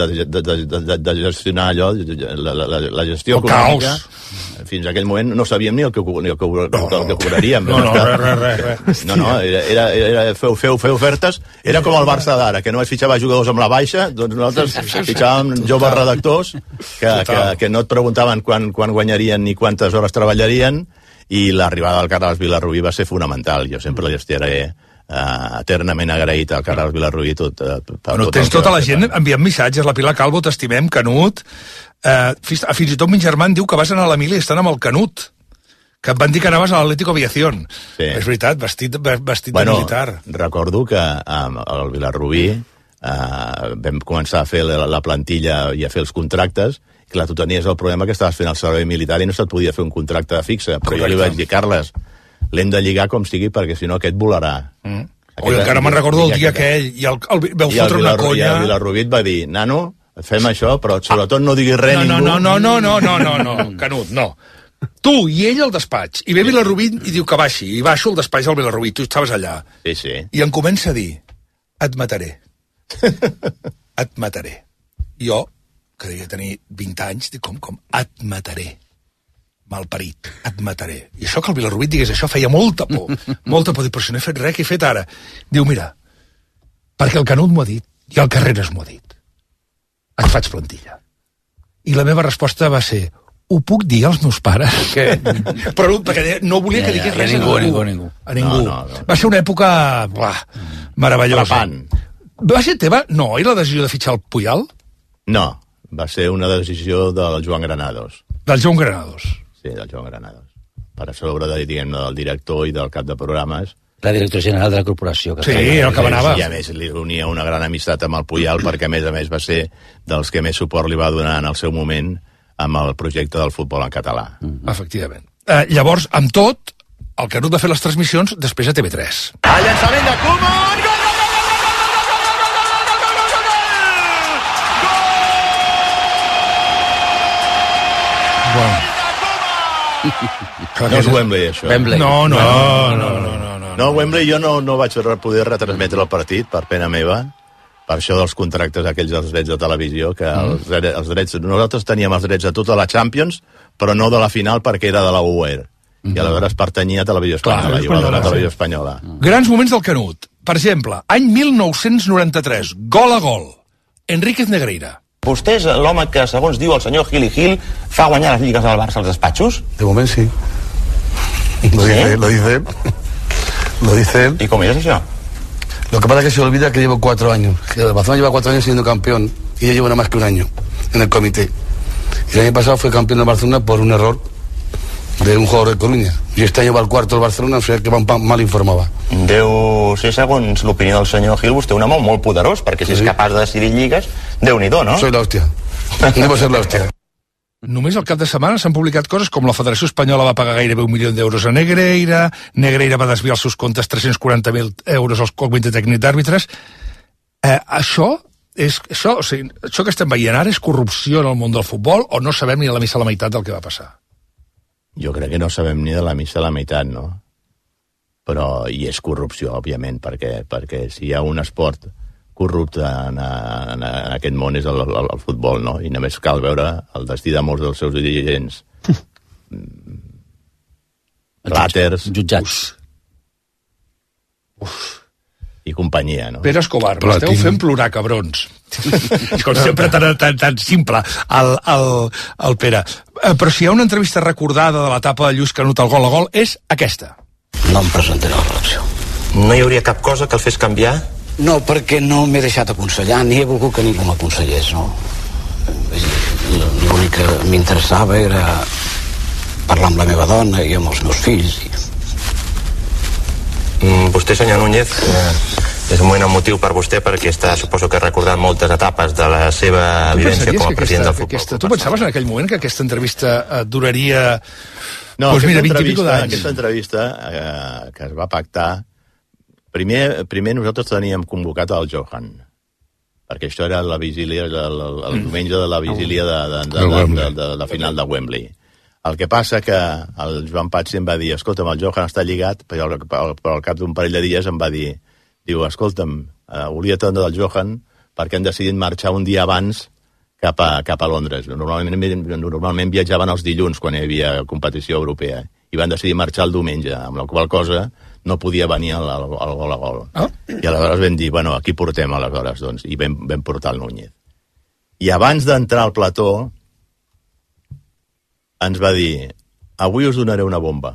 de gestionar allò, la gestió econòmica. Fins a aquell moment no sabíem ni el que cobraríem. Res. No, era fer ofertes. Era com el Barça d'ara, que només fitxava jugadors amb la baixa, doncs nosaltres fitxàvem joves redactors que no et preguntaven quan guanyarien ni quantes hores treballarien, i l'arribada del Carles Vilarrubí va ser fonamental. Jo sempre la gestionaré eternament agraït al Carles Vilarrubí tens tota la gent enviant missatges, la Pilar Calvo, t'estimem, Canut, fins i tot min germà diu que vas anar a l'Emili estant amb el Canut, que et van dir que anaves a l'Atlético Aviación. És veritat, vestit de militar. Recordo que al Vilarrubí vam començar a fer la plantilla i a fer els contractes. Clar, tu tenies el problema que estaves fent el servei militar i no se't podia fer un contracte fixe, però jo li vaig dir, Carles, l'hem de lligar com sigui, perquè si no aquest volarà. Encara me'n recordo el dia aquell, i veu fotre una conya. I el Vilarrubí va dir, nano, fem això, però sobretot no diguis res ningú. No, Canut, no. Tu i ell al despatx, i ve Vilarrubí i diu que baixi, i baixo al despatx del Vilarrubí, tu estaves allà. Sí. I em comença a dir, et mataré. Et mataré. Jo, que devia tenir 20 anys, dic, com, et mataré. Malparit, et mataré. I això que el Vilarrubí digués això feia molta por. Però si no he fet res, què he fet ara? Diu, mira, perquè el Canut m'ho ha dit i el Carreras m'ho ha dit. Et faig plantilla. I la meva resposta va ser, ho puc dir als meus pares? Però perquè no volia que digués res a ningú. No. Va ser una època meravellosa. Va ser teva? No, era la decisió de fitxar el Puyal? No, va ser una decisió del Joan Granados. Del Joan Granados? Sí, del Joan Granados. Per a sobre del director i del cap de programes. La director general de la corporació. Sí, el que manava. I a més li unia una gran amistat amb el Puyal, perquè a més va ser dels que més suport li va donar en el seu moment amb el projecte del futbol en català. Efectivament. Llavors, amb tot, el Canut va fer les transmissions després a TV3. El llançament de Koeman! No és Wembley, això. No, Wembley jo no vaig poder retransmetre el partit, per pena meva, per això dels contractes aquells dels drets de televisió, que els drets, nosaltres teníem els drets de tota la Champions, però no de la final perquè era de la UER. I aleshores pertanyia a Televisió Espanyola, igual de la Televisió Espanyola. Grans moments del Canut. Per exemple, any 1993, gol a gol. Enríquez Negreira. Vostè és l'home que, segons diu el senyor Gil i Gil, fa guanyar les lligues al Barça als despatxos? De moment sí. Lo dice él. ¿Y cómo es eso? Lo que pasa es que se olvida que llevo 4 años. Que el Barcelona lleva 4 años siendo campeón y yo llevo nada más que 1 año en el comité. Y el año pasado fue campeón del Barcelona por un error de un jugador de Coruña. I este any va al quarto del Barcelona, o sigui que mal informava. Deu ser, segons l'opinió del senyor Gil, vostè un home molt poderós, perquè si és capaç de decidir lligues, Déu-n'hi-do, no? Soy la hostia. Debo ser la hostia. Només al cap de setmana s'han publicat coses com la Federació Espanyola va pagar gairebé 1 milió d'euros a Negreira va desviar els seus comptes 340.000 euros al comitè tècnic d'àrbitres. Això que estem veient ara és corrupció en el món del futbol o no sabem ni a la missa a la meitat del que va passar? Jo crec que no sabem ni de la missa a la meitat, no? Però hi és corrupció, òbviament, perquè si hi ha un esport corrupte en aquest món és el futbol, no? I només cal veure el destí de molts dels seus dirigents. Plàters. Jutjats. I companyia, no? Pere Escobar, m'esteu fent plorar, cabrons. Com sempre tan simple, el Pere. Però si hi ha una entrevista recordada de l'etapa de Lluís Canut al gol a gol, és aquesta. No em presentaré a l'elecció. No hi hauria cap cosa que el fes canviar? No, perquè no m'he deixat aconsellar, ni he volgut que ningú m'aconsellés, no? L'únic que m'interessava era parlar amb la meva dona i amb els meus fills. Vostè, senyor Núñez, és un moment emotiu per vostè perquè suposo que ha recordat moltes etapes de la seva vivència com a president del futbol. Tu pensaves en aquell moment que aquesta entrevista duraria... No, doncs mira, 20 i pico d'anys. Aquesta entrevista que es va pactar, primer nosaltres teníem convocat el Johan, perquè això era la vigília, el diumenge de la vigília de la final de Wembley. El que passa que el Joan Patxi em va dir, escolta'm, el Johan està lligat, però al cap d'un parell de dies em va dir, escolta'm, volia atendre el Johan perquè han decidit marxar un dia abans cap a Londres. Normalment viatjaven els dilluns quan hi havia competició europea i van decidir marxar el diumenge, amb la qual cosa no podia venir al gol a gol. I aleshores vam dir, bueno, aquí portem aleshores, doncs, i vam portar el Núñez. I abans d'entrar al plató ens va dir, avui us donaré una bomba.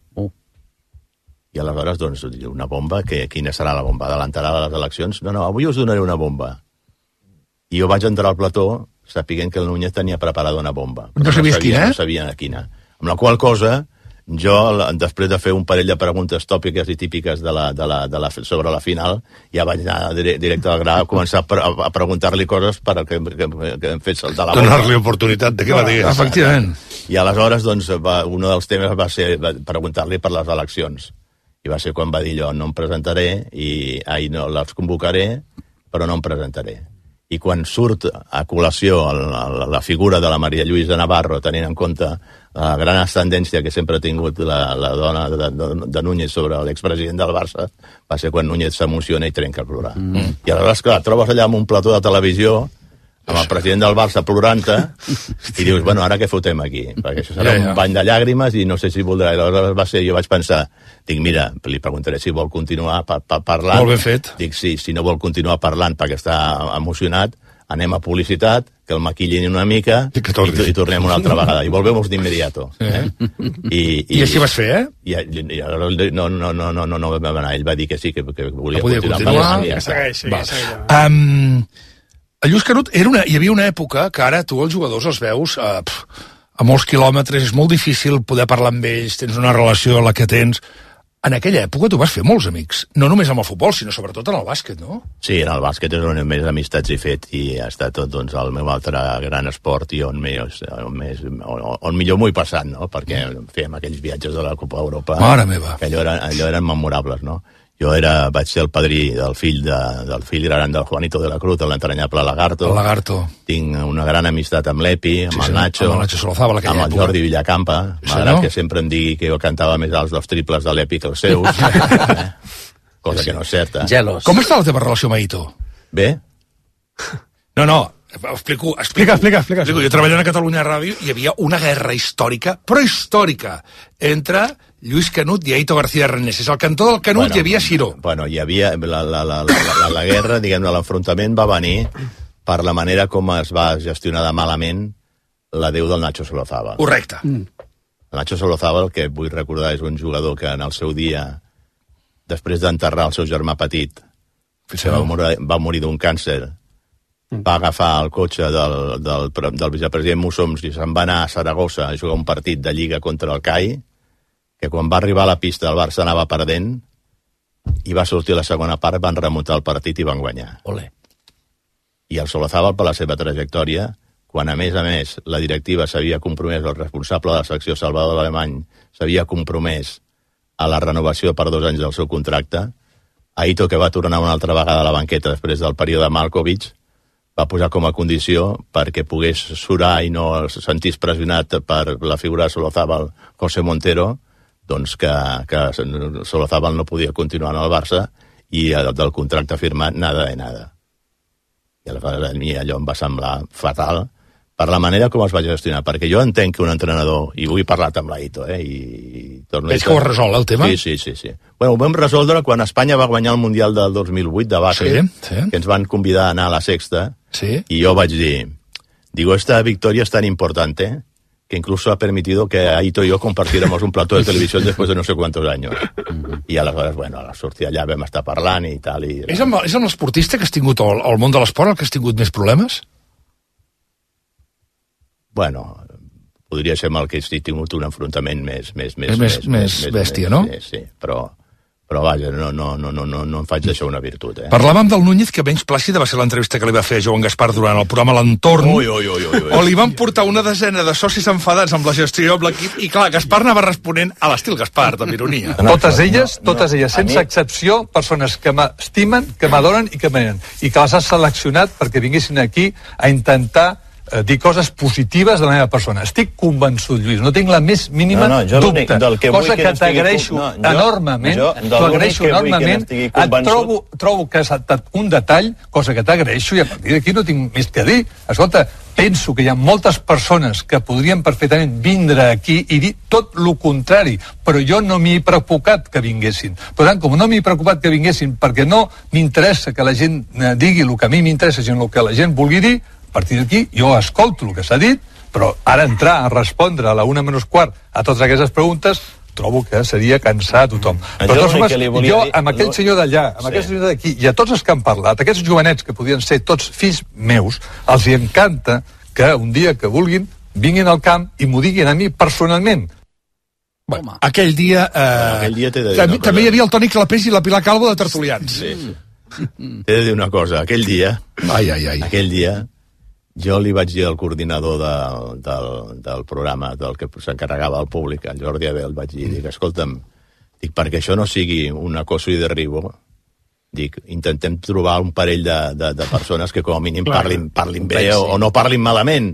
I aleshores, doncs, una bomba, quina serà la bomba? Adelantarà les eleccions? No, avui us donaré una bomba. I jo vaig entrar al plató sapiguent que el Núñez tenia preparada una bomba. No sabies quina? No sabia quina. Amb la qual cosa, jo, després de fer un parell de preguntes tòpiques i típiques sobre la final, ja vaig anar directe al gra a començar a preguntar-li coses que hem fet saltar la boca. Donar-li oportunitat de què va dir. Efectivament. I aleshores, doncs, un dels temes va ser preguntar-li per les eleccions. I va ser quan va dir allò, no em presentaré, no les convocaré, però no em presentaré. I quan surt a col·lació la figura de la Maria Lluïsa Navarro, tenint en compte la gran ascendència que sempre ha tingut la dona de Núñez sobre l'expresident del Barça, va ser quan Núñez s'emociona i trenca a plorar. I aleshores, clar, trobes allà amb un plató de televisió amb el president del Barça plorant-te i dius, bueno, ara què fotem aquí? Perquè això serà un bany de llàgrimes i no sé si voldrà. I aleshores jo vaig pensar, dic, mira, li preguntaré si vol continuar parlant. Molt ben fet. Dic, sí, si no vol continuar parlant perquè està emocionat, anem a publicitat, que el maquillin una mica i tornem una altra vegada. I volvemos d'immediato. I així vas fer, No vam anar. Ell va dir que sí, que volia continuar parlant. Ja segueix. A Lluís Canut hi havia una època que ara tu els jugadors els veus a molts quilòmetres, és molt difícil poder parlar amb ells, tens una relació la que tens. En aquella època tu vas fer molts amics, no només amb el futbol, sinó sobretot en el bàsquet, no? Sí, en el bàsquet és on més amistats he fet i ha estat tot el meu altre gran esport i on millor m'ho he passat, no? Perquè fèiem aquells viatges de la Copa Europa. Mare meva. Que allò eren memorables, no? Jo vaig ser el padrí del fill gran del Juanito de la Cruz, l'entranyable Lagarto. El Lagarto. Tinc una gran amistat amb l'Epi, amb el Nacho, amb el Nacho Solozaba, amb el Jordi Villacampa, malgrat que sempre em digui que jo cantava més alts dels triples de l'Epi que els seus, cosa que no és certa. Gelos. Com està la teva relació amb Aito? Bé? No, explico. Jo treballant a Catalunya Ràdio hi havia una guerra històrica, però històrica, entre Lluís Canut i Aito García Renés. És el cantó del Canut, hi havia Ciro. Bueno, hi havia la guerra, diguem-ne, l'enfrontament va venir per la manera com es va gestionar de malament l'adeu del Nacho Solozaba. Correcte. El Nacho Solozaba, el que vull recordar, és un jugador que en el seu dia, després d'enterrar el seu germà petit, va morir d'un càncer, va agafar el cotxe del vicepresident Mussoms i se'n va anar a Saragossa a jugar un partit de Lliga contra el CAI, que quan va arribar a la pista el Barça anava perdent i va sortir a la segona part, van remuntar el partit i van guanyar. Olé. I el Solozaba, per la seva trajectòria, quan a més, la directiva s'havia compromès, el responsable de la secció, Salvador Alemany, s'havia compromès a la renovació per 2 anys del seu contracte, Aito, que va tornar una altra vegada a la banqueta després del període Malkovich, va posar com a condició perquè pogués surar i no es sentís pressionat per la figura de Solozábal, José Montero, doncs que Solozábal no podia continuar en el Barça i del contracte firmat nada de nada. I aleshores a mi allò em va semblar fatal per la manera com es va gestionar, perquè jo entenc que un entrenador, i ho he parlat amb l'Aito, Veig que ho has resolt, el tema? Sí. Bueno, ho vam resoldre quan Espanya va guanyar el Mundial del 2008 de bàsquet, que ens van convidar a anar a la Sexta, i jo vaig dir, esta victoria es tan importante que incluso ha permitido que Aito y yo compartiéramos un plato de televisión después de no sé cuántos años. I aleshores, bueno, a la sortida allà vam estar parlant i tal. És amb l'esportista que has tingut, al món de l'esport, el que has tingut més problemes? Bueno, podria ser amb el que he tingut un enfrontament més bèstia, no? Sí, però vaja, no em faig d'això una virtut. Parlàvem del Núñez, que menys plàcida va ser l'entrevista que li va fer a Joan Gaspar durant el programa L'Entorn, o li van portar una desena de socis enfadats amb la gestió, amb l'equip, i clar, Gaspar anava responent a l'estil Gaspar, amb ironia. Totes elles, sense excepció, persones que m'estimen, que m'adoren i que m'amen, i que les has seleccionat perquè vinguessin aquí a intentar dir coses positives de la meva persona. Estic convençut, Lluís, no tinc la més mínima dubte, cosa que t'agraeixo enormement, trobo que has estat un detall, cosa que t'agraeixo, i a partir d'aquí no tinc més que dir. Escolta, penso que hi ha moltes persones que podrien perfectament vindre aquí i dir tot el contrari, però jo no m'hi he preocupat que vinguessin. Per tant, com no m'hi he preocupat que vinguessin perquè no m'interessa que la gent digui el que a mi m'interessa, sinó el que la gent vulgui dir, a partir d'aquí jo escolto el que s'ha dit, però ara entrar a respondre a la 1:15 a totes aquestes preguntes trobo que seria cansar a tothom. Però jo, amb aquell senyor d'allà, amb aquell senyor d'aquí, i a tots els que han parlat, aquests jovenets que podien ser tots fills meus, els hi encanta que un dia que vulguin vinguin al camp i m'ho diguin a mi personalment. Bueno, aquell dia també hi havia el Toni Clapés i la Pilar Calvo de tertulians. T'he de dir una cosa, aquell dia jo li vaig dir al coordinador del programa, del que s'encarregava al públic, al Jordi Abel, vaig dir, escolta'm, perquè això no sigui un acoso i derribo, intentem trobar un parell de persones que com a mínim parlin bé o no parlin malament.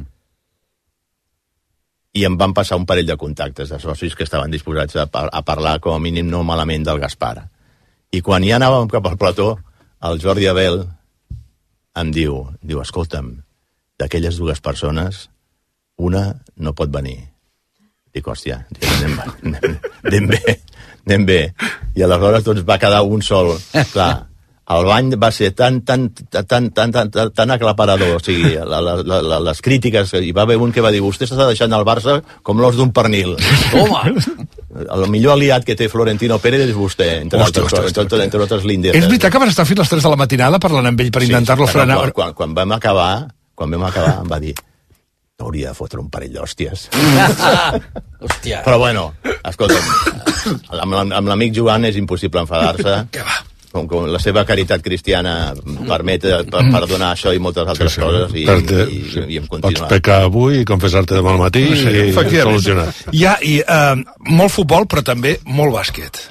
I em van passar un parell de contactes de socis que estaven disposats a parlar com a mínim no malament del Gaspar. I quan ja anàvem cap al plató, el Jordi Abel em diu, escolta'm, d'aquelles dues persones, una no pot venir. Dic, hòstia, anem bé. I aleshores doncs va quedar un sol. Clar, el bany va ser tan aclaparador, o sigui, les crítiques, hi va haver un que va dir, vostè s'està deixant el Barça com l'os d'un pernil. Home! El millor aliat que té Florentino Pérez és vostè, entre altres línies. És veritat que van estar fins les 3 de la matinada parlant amb ell per intentar-lo frenar? Quan vam acabar em va dir, hauria de fotre un parell d'hòsties. Però bueno, escolta'm, amb l'amic Joan és impossible enfadar-se. Com la seva caritat cristiana permet perdonar això i moltes altres coses i hem continuat. Pots pecar avui i confessar-te demà al matí i solucionar. Hi ha molt futbol, però també molt bàsquet.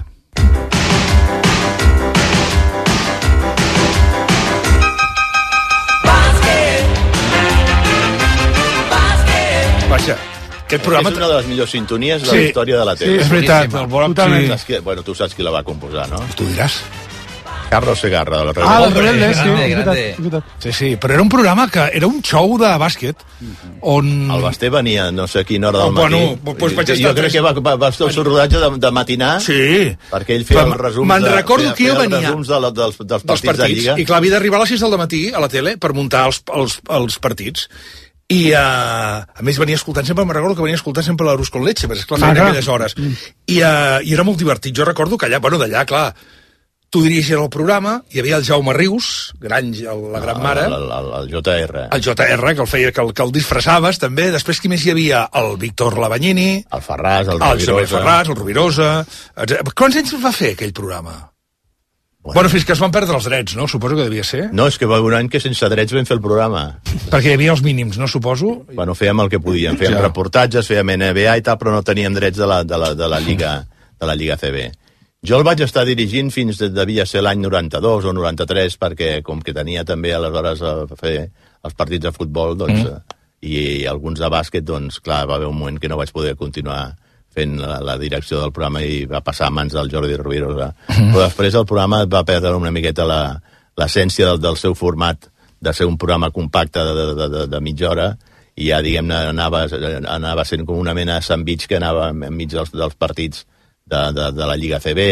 Vaja, aquest programa... És una de les millors sintonies de la història de la tele. Sí, és veritat. Bueno, tu saps qui la va composar, no? Tu diràs. Carlos Segarra, de la Rebelde. Ah, el Rebelde, sí. Sí, però era un programa que era un show de bàsquet, on... El Basté venia no sé a quina hora del matí. Bueno, doncs vaig estar... Jo crec que va fer el seu rodatge de matinar, perquè ell feia els resums... Me'n recordo que jo venia dels partits de Lliga. I clar, havia d'arribar a les 6 del matí a la tele per muntar els partits. I a més venia escoltant sempre, me'n recordo que venia escoltant sempre l'Arús con Leche, perquè esclar, feien aquelles hores. I era molt divertit. Jo recordo que d'allà, clar, tu dirigies el programa, hi havia el Jaume Rius, la gran mare. El JR. El JR, que el feia, que el disfressaves, també. Després, qui més hi havia? El Víctor Lavagnini. El Ferràs, el Rovirosa. El Rovirosa. Quants anys va fer aquell programa? Bueno, fins que es van perdre els drets, no? Suposo que devia ser. No, és que va un any que sense drets vam fer el programa. Perquè hi havia els mínims, no? Suposo. Bueno, fèiem el que podíem. Fèiem reportatges, fèiem NBA i tal, però no teníem drets de la Lliga CB. Jo el vaig estar dirigint fins que devia ser l'any 92 o 93, perquè com que tenia també aleshores a fer els partits de futbol, doncs, i alguns de bàsquet, doncs, clar, va haver un moment que no vaig poder continuar fent la direcció del programa i va passar a mans del Jordi Rovirosa. Però després el programa va perdre una miqueta l'essència del seu format de ser un programa compacte de mitja hora i ja, diguem-ne, anava sent com una mena de sandwich que anava enmig dels partits de la Lliga CB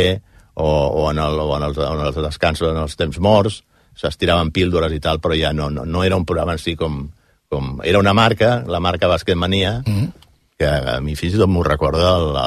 o en els descansos, en els temps morts, s'estiraven píldores i tal, però ja no era un programa en si com... Era una marca, la marca Basketmania, que a mi fins i tot m'ho recorda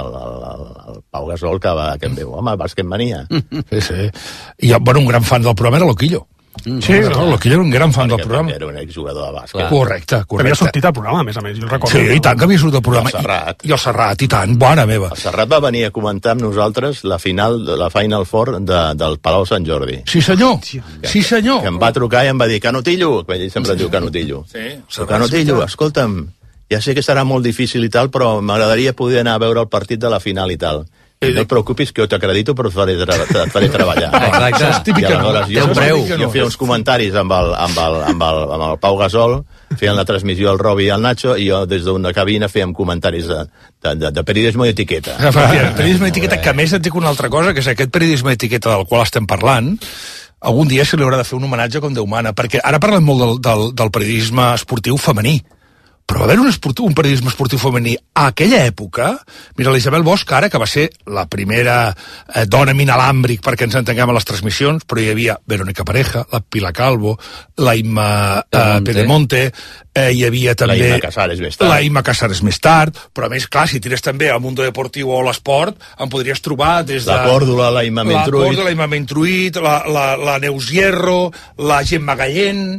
el Pau Gasol que em diu, home, Basketmania. Sí. I, bueno, un gran fan del programa era Loquillo. Sí, Loquillo era un gran fan del programa. Era un exjugador de bàsquet. Correcte. Havia sortit al programa, a més, jo el recordo. Sí, i tant que havia sortit al programa. I el Serrat, i tant, bona meva. El Serrat va venir a comentar amb nosaltres la Final Four del Palau Sant Jordi. Sí, senyor. Sí, senyor. Que em va trucar i em va dir, Canotillo, que ell sempre diu Canotillo. Canotillo, escolta'm, ja sé que serà molt difícil i tal, però m'agradaria poder anar a veure el partit de la final i tal. No et preocupis, que jo t'acredito, però et faré treballar. Exacte. I aleshores jo feia uns comentaris amb el Pau Gasol, feien la transmissió al Robi i al Nacho, i jo des d'una cabina fèiem comentaris de periodisme i etiqueta. Periodisme i etiqueta, que a més et dic una altra cosa, que és aquest periodisme i etiqueta del qual estem parlant, algun dia se li haurà de fer un homenatge com Déu mana, perquè ara parlem molt del periodisme esportiu femení, però va haver un periodisme esportiu femení a aquella època. Mira, la Isabel Bosch, ara, que va ser la primera dona minalàmbric perquè ens entenguem a les transmissions, però hi havia Verónica Pareja, la Pilar Calvo, la Imma Pedemonte, hi havia també la Imma Casares més tard, però a més, clar, si tires també al Mundo Deportivo o l'esport, em podries trobar des de... La Còrdula, la Imma Mentruit, la Neus Hierro, la Gemma Gallén,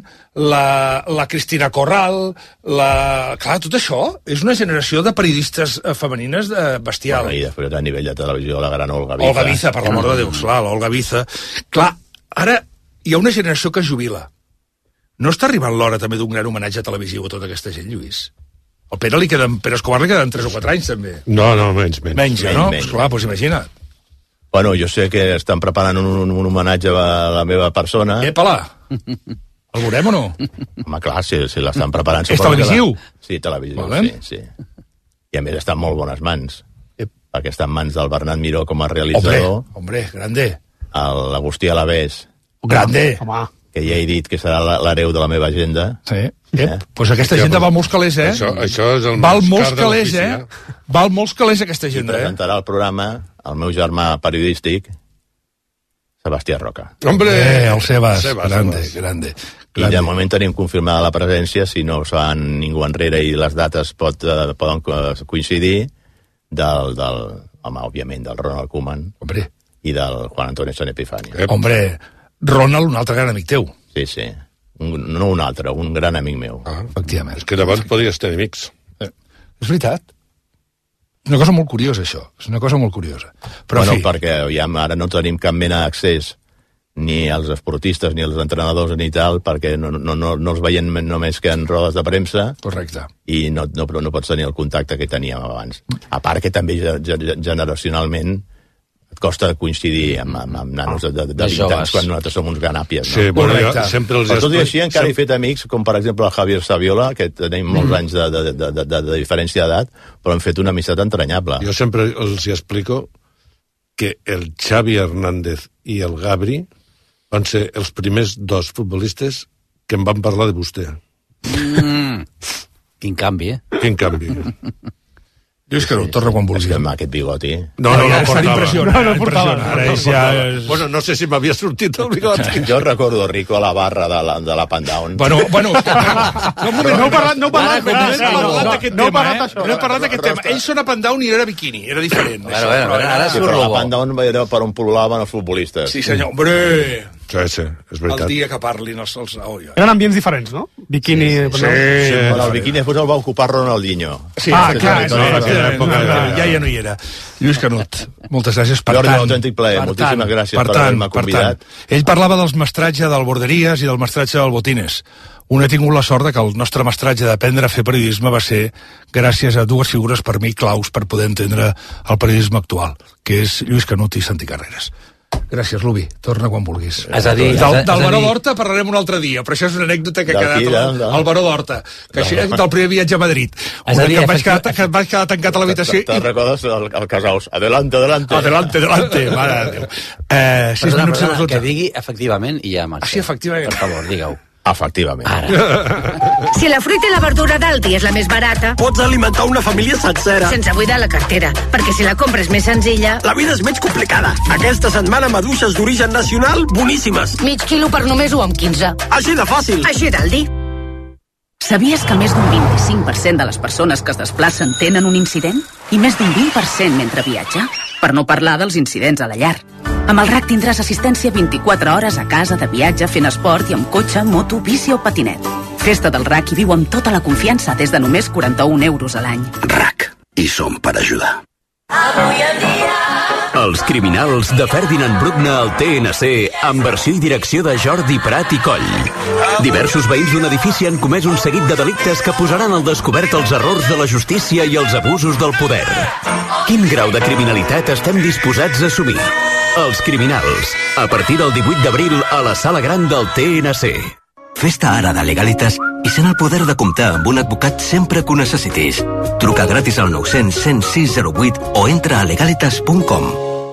la Cristina Corral, clar, tot això és una generació de periodistes femenines bestial. Bueno, i després a nivell de televisió la gran Olga Biza. Olga Biza, per l'amor de Déu, clar, l'Olga Biza. Clar, ara hi ha una generació que es jubila. No està arribant l'hora també d'un gran homenatge televisiu a tota aquesta gent, Lluís? Al Pere Escobar li queden 3 o 4 anys, també. No, menys. Menys, no? Pues clar, doncs imagina't. Bueno, jo sé que estan preparant un homenatge a la meva persona. Epala! El veurem o no? Home, clar, si l'estan preparant... És televisiu? Sí, televisiu, sí. I a més està en molt bones mans. Perquè està en mans del Bernat Miró com a realitzador. Hombre, grande. L'Agustí Alavés. Grande. Que ja he dit que serà l'hereu de la meva agenda. Sí. Pues aquesta agenda val molts calés, Això és el val molts calés, Val molts calés aquesta agenda, I presentarà el programa el meu germà periodístic, Sebastià Roca. Hombre, el Sebas. Grande. I de moment tenim confirmada la presència, si no se van ningú enrere i les dates poden coincidir, òbviament, del Ronald Koeman i del Juan Antonio San Epifanio. Hombre, Ronald, un altre gran amic teu. Sí. No un altre, un gran amic meu. Efectivament. És que llavors podries tenir amics. És veritat. És una cosa molt curiosa, això. És una cosa molt curiosa. Però, bueno, perquè ja ara no tenim cap mena d'accés ni als esportistes, ni als entrenadors, ni tal, perquè no els veiem només que en rodes de premsa. Correcte. I no pots tenir el contacte que teníem abans. A part que també generacionalment et costa coincidir amb nanos de 20 anys quan nosaltres som uns ganàpies. Sí, bueno, jo sempre els... Però tot i així encara he fet amics, com per exemple el Javier Saviola, que tenim molts anys de diferència d'edat, però hem fet una amistat entranyable. Jo sempre els explico que el Xavi Hernández i el Gabri van ser els primers 2 futbolistes que em van parlar de vostè. Quin canvi, Quin canvi. Jo és que no el torna quan vulgui. És que amb aquest bigoti... No portava. No portava. Bueno, no sé si m'havia sortit el bigoti. Jo recordo Rico a la barra de la Pandown. Bueno... No he parlat d'aquest tema. Ells són a Pandown i era bikini, era diferent. Ara surt la Pandown era per on pol·lulaven els futbolistes. Sí, senyor. Hombre... Sí, és veritat. El dia que parlin els Eren ambients diferents, no? Bikini... Sí, però el bikini després el va ocupar Ronaldinho. Sí, clar, ja no hi era. Lluís Canut, moltes gràcies. Jordi, un autèntic plaer, moltíssimes gràcies per haver-me convidat. Ell parlava dels mestratge del Borderies i del mestratge del Botines. Un ha tingut la sort que el nostre mestratge d'aprendre a fer periodisme va ser gràcies a dues figures per mi claus per poder entendre el periodisme actual, que és Lluís Canut i Santi Carreras. Gràcies, Lubi. Torna quan vulguis. Del Baró d'Horta parlarem un altre dia, però això és una anècdota que ha quedat al Baró d'Horta, que així és del primer viatge a Madrid. Que vaig quedar tancat a l'habitació. Te'n recordes el Casaus? Adelante. Adelante, mare de Déu. 6 minuts i 12. Que digui efectivament i ja marxa. Sí, efectivament. Per favor, digue-ho. Efectivament. Si la fruita i la verdura d'Aldi és la més barata, pots alimentar una família sencera sense buidar la cartera, perquè si la compra és més senzilla, la vida és menys complicada. Aquesta setmana maduixes d'origen nacional boníssimes. Mig quilo per només 1,15. Així de fàcil. Així d'Aldi. Sabies que més d'un 25% de les persones que es desplacen tenen un incident? I més d'un 20% mentre viatja? Per no parlar dels incidents a la llar. Amb el RAC tindràs assistència 24 hores a casa, de viatge, fent esport i amb cotxe, moto, bici o patinet. Festa del RAC i viu amb tota la confiança des de només 41 euros a l'any. RAC. I som per ajudar. Avui en dia... Els criminals de Ferdinand Bruckner al TNC amb versió i direcció de Jordi Prat i Coll. Diversos veïns d'un edifici han comès un seguit de delictes que posaran al descobert els errors de la justícia i els abusos del poder. Quin grau de criminalitat estem disposats a assumir? Els criminals, a partir del 18 d'abril a la Sala Gran del TNC. Fes-te ara de Legalitas i sent el poder de comptar amb un advocat sempre que ho necessitis. Truca gratis al 900 106 08 o entra a legalitas.com.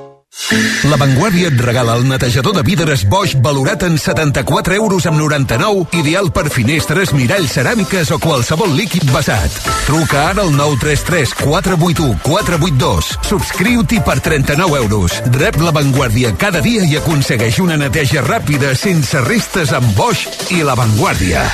La Vanguardia et regala el netejador de vidres Bosch valorat en 74 euros amb 99, ideal per finestres, miralls, ceràmiques o qualsevol líquid vessat. Truca ara al 933 481 482. Subscriu-t'hi per 39 euros. Rep La Vanguardia cada dia i aconsegueix una neteja ràpida sense restes amb Bosch i La Vanguardia.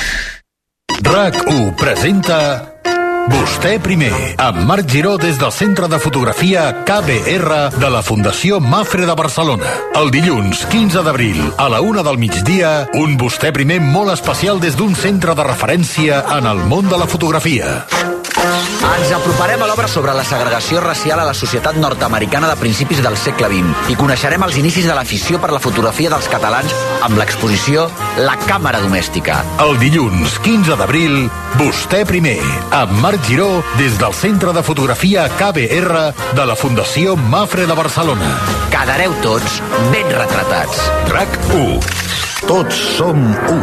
RAC1 presenta Vostè primer, amb Marc Giró des del Centre de Fotografia KBR de la Fundació Mafre de Barcelona. El dilluns 15 d'abril a la 1 del migdia, un Vostè primer molt especial des d'un centre de referència en el món de la fotografia. Ens aproparem a l'obra sobre la segregació racial a la societat nord-americana de principis del segle XX i coneixerem els inicis de l'afició per la fotografia dels catalans amb l'exposició La Càmera Domèstica. El dilluns 15 d'abril, Vostè primer, amb Marc Giró des del Centre de Fotografia KBR de la Fundació Mafre de Barcelona. Quedareu tots ben retratats. RAC1. Tots som u.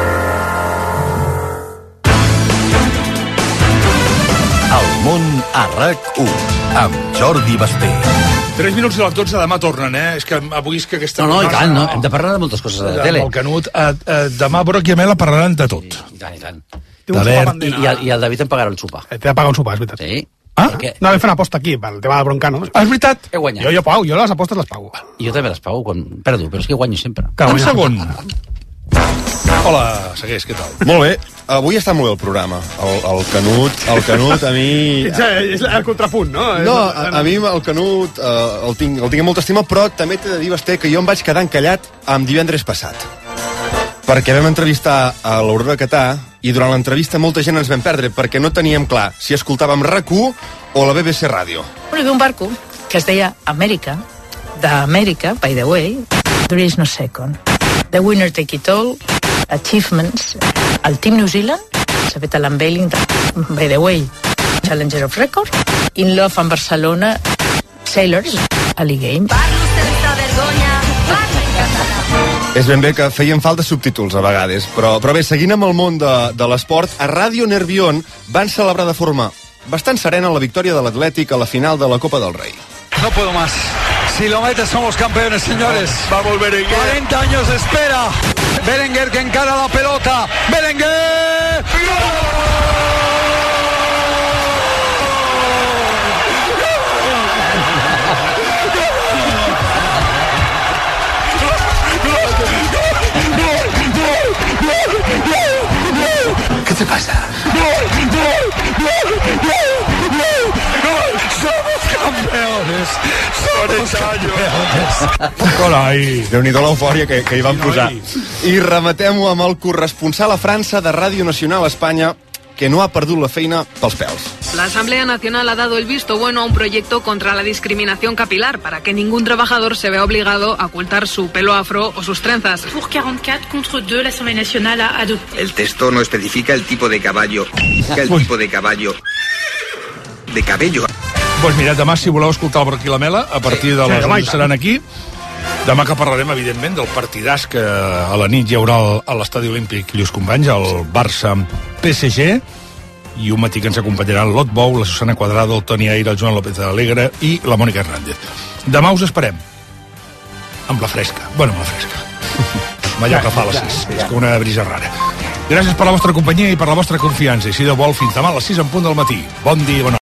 El món a RAC1 amb Jordi Basté. 3 minuts de les 12, demà tornen, És que avui és que aquesta... No, i tant, no. Hem de parlar de moltes coses de la tele. El Canut, demà Broc i Amela parlaran de tot. I tant, i tant. I el David em pagarà el sopar. T'he de pagar un sopar, és veritat. Sí. Ah? No, vam fer una aposta aquí, pel tema de Broncano. És veritat. He guanyat. Jo pago, jo les apostes les pago. I jo també les pago quan perdo, però és que guanyo sempre. Un segon. Hola, Segués, què tal? Molt bé. Avui està molt bé el programa. El Canut, a mi... És el contrapunt, no? No, a mi el Canut el tinc amb molta estima, però també t'he de dir, Basté, que jo em vaig quedar encallat amb divendres passat. Perquè vam entrevistar a l'Aurora Catà i durant l'entrevista molta gent ens vam perdre perquè no teníem clar si escoltàvem RAC1 o la BBC Ràdio. Hi havia un barco que es deia Amèrica, d'Amèrica, by the way, there is no second. The winner take it all, achievements, el Team New Zealand, s'ha fet l'unveiling, by the way, Challenger of Record, In Love en Barcelona, Sailors, Ali Game. És ben bé que feien falta subtítols a vegades, però bé, seguint amb el món de l'esport, a Radio Nervión van celebrar de forma bastant serena la victòria de l'Atlètic a la final de la Copa del Rei. No puedo más. Si lo metes somos campeones, señores. Vamos, Berenguer. 40 años de espera. Berenguer que encara la pelota. Berenguer. ¿Qué te pasa? ¡Somos campeones! Son ensayos. Carai. Déu-n'hi-do l'eufòria que hi van posar. I rematem-ho amb el corresponsal a França de Ràdio Nacional Espanya, que no ha perdut la feina pels pèls. La Asamblea Nacional ha dado el visto bueno a un proyecto contra la discriminación capilar para que ningún trabajador se vea obligado a ocultar su pelo afro o sus trenzas. Pour 44 contre 2, la Asamblea Nacional ha adoptado. El texto no especifica el tipo de caballo. De cabello. Doncs mira, demà, si voleu escoltar el Broc i la Mela, a partir de les 11 seran aquí. Demà que parlarem, evidentment, del partidàs que a la nit hi haurà a l'Estadi Olímpic Lluís Companys, el Barça PSG, i un matí que ens acompanyaran l'Ot Bou, la Susana Cuadrado, el Toni Aire, el Joan López de Alegre i la Mònica Hernández. Demà us esperem. Amb la fresca. Bueno, amb la fresca. Amb allò que fa a les 6. És que una brisa rara. Gràcies per la vostra companyia i per la vostra confiança. I si Déu vol, fins demà a les 6 en punt del matí. Bon dia i bona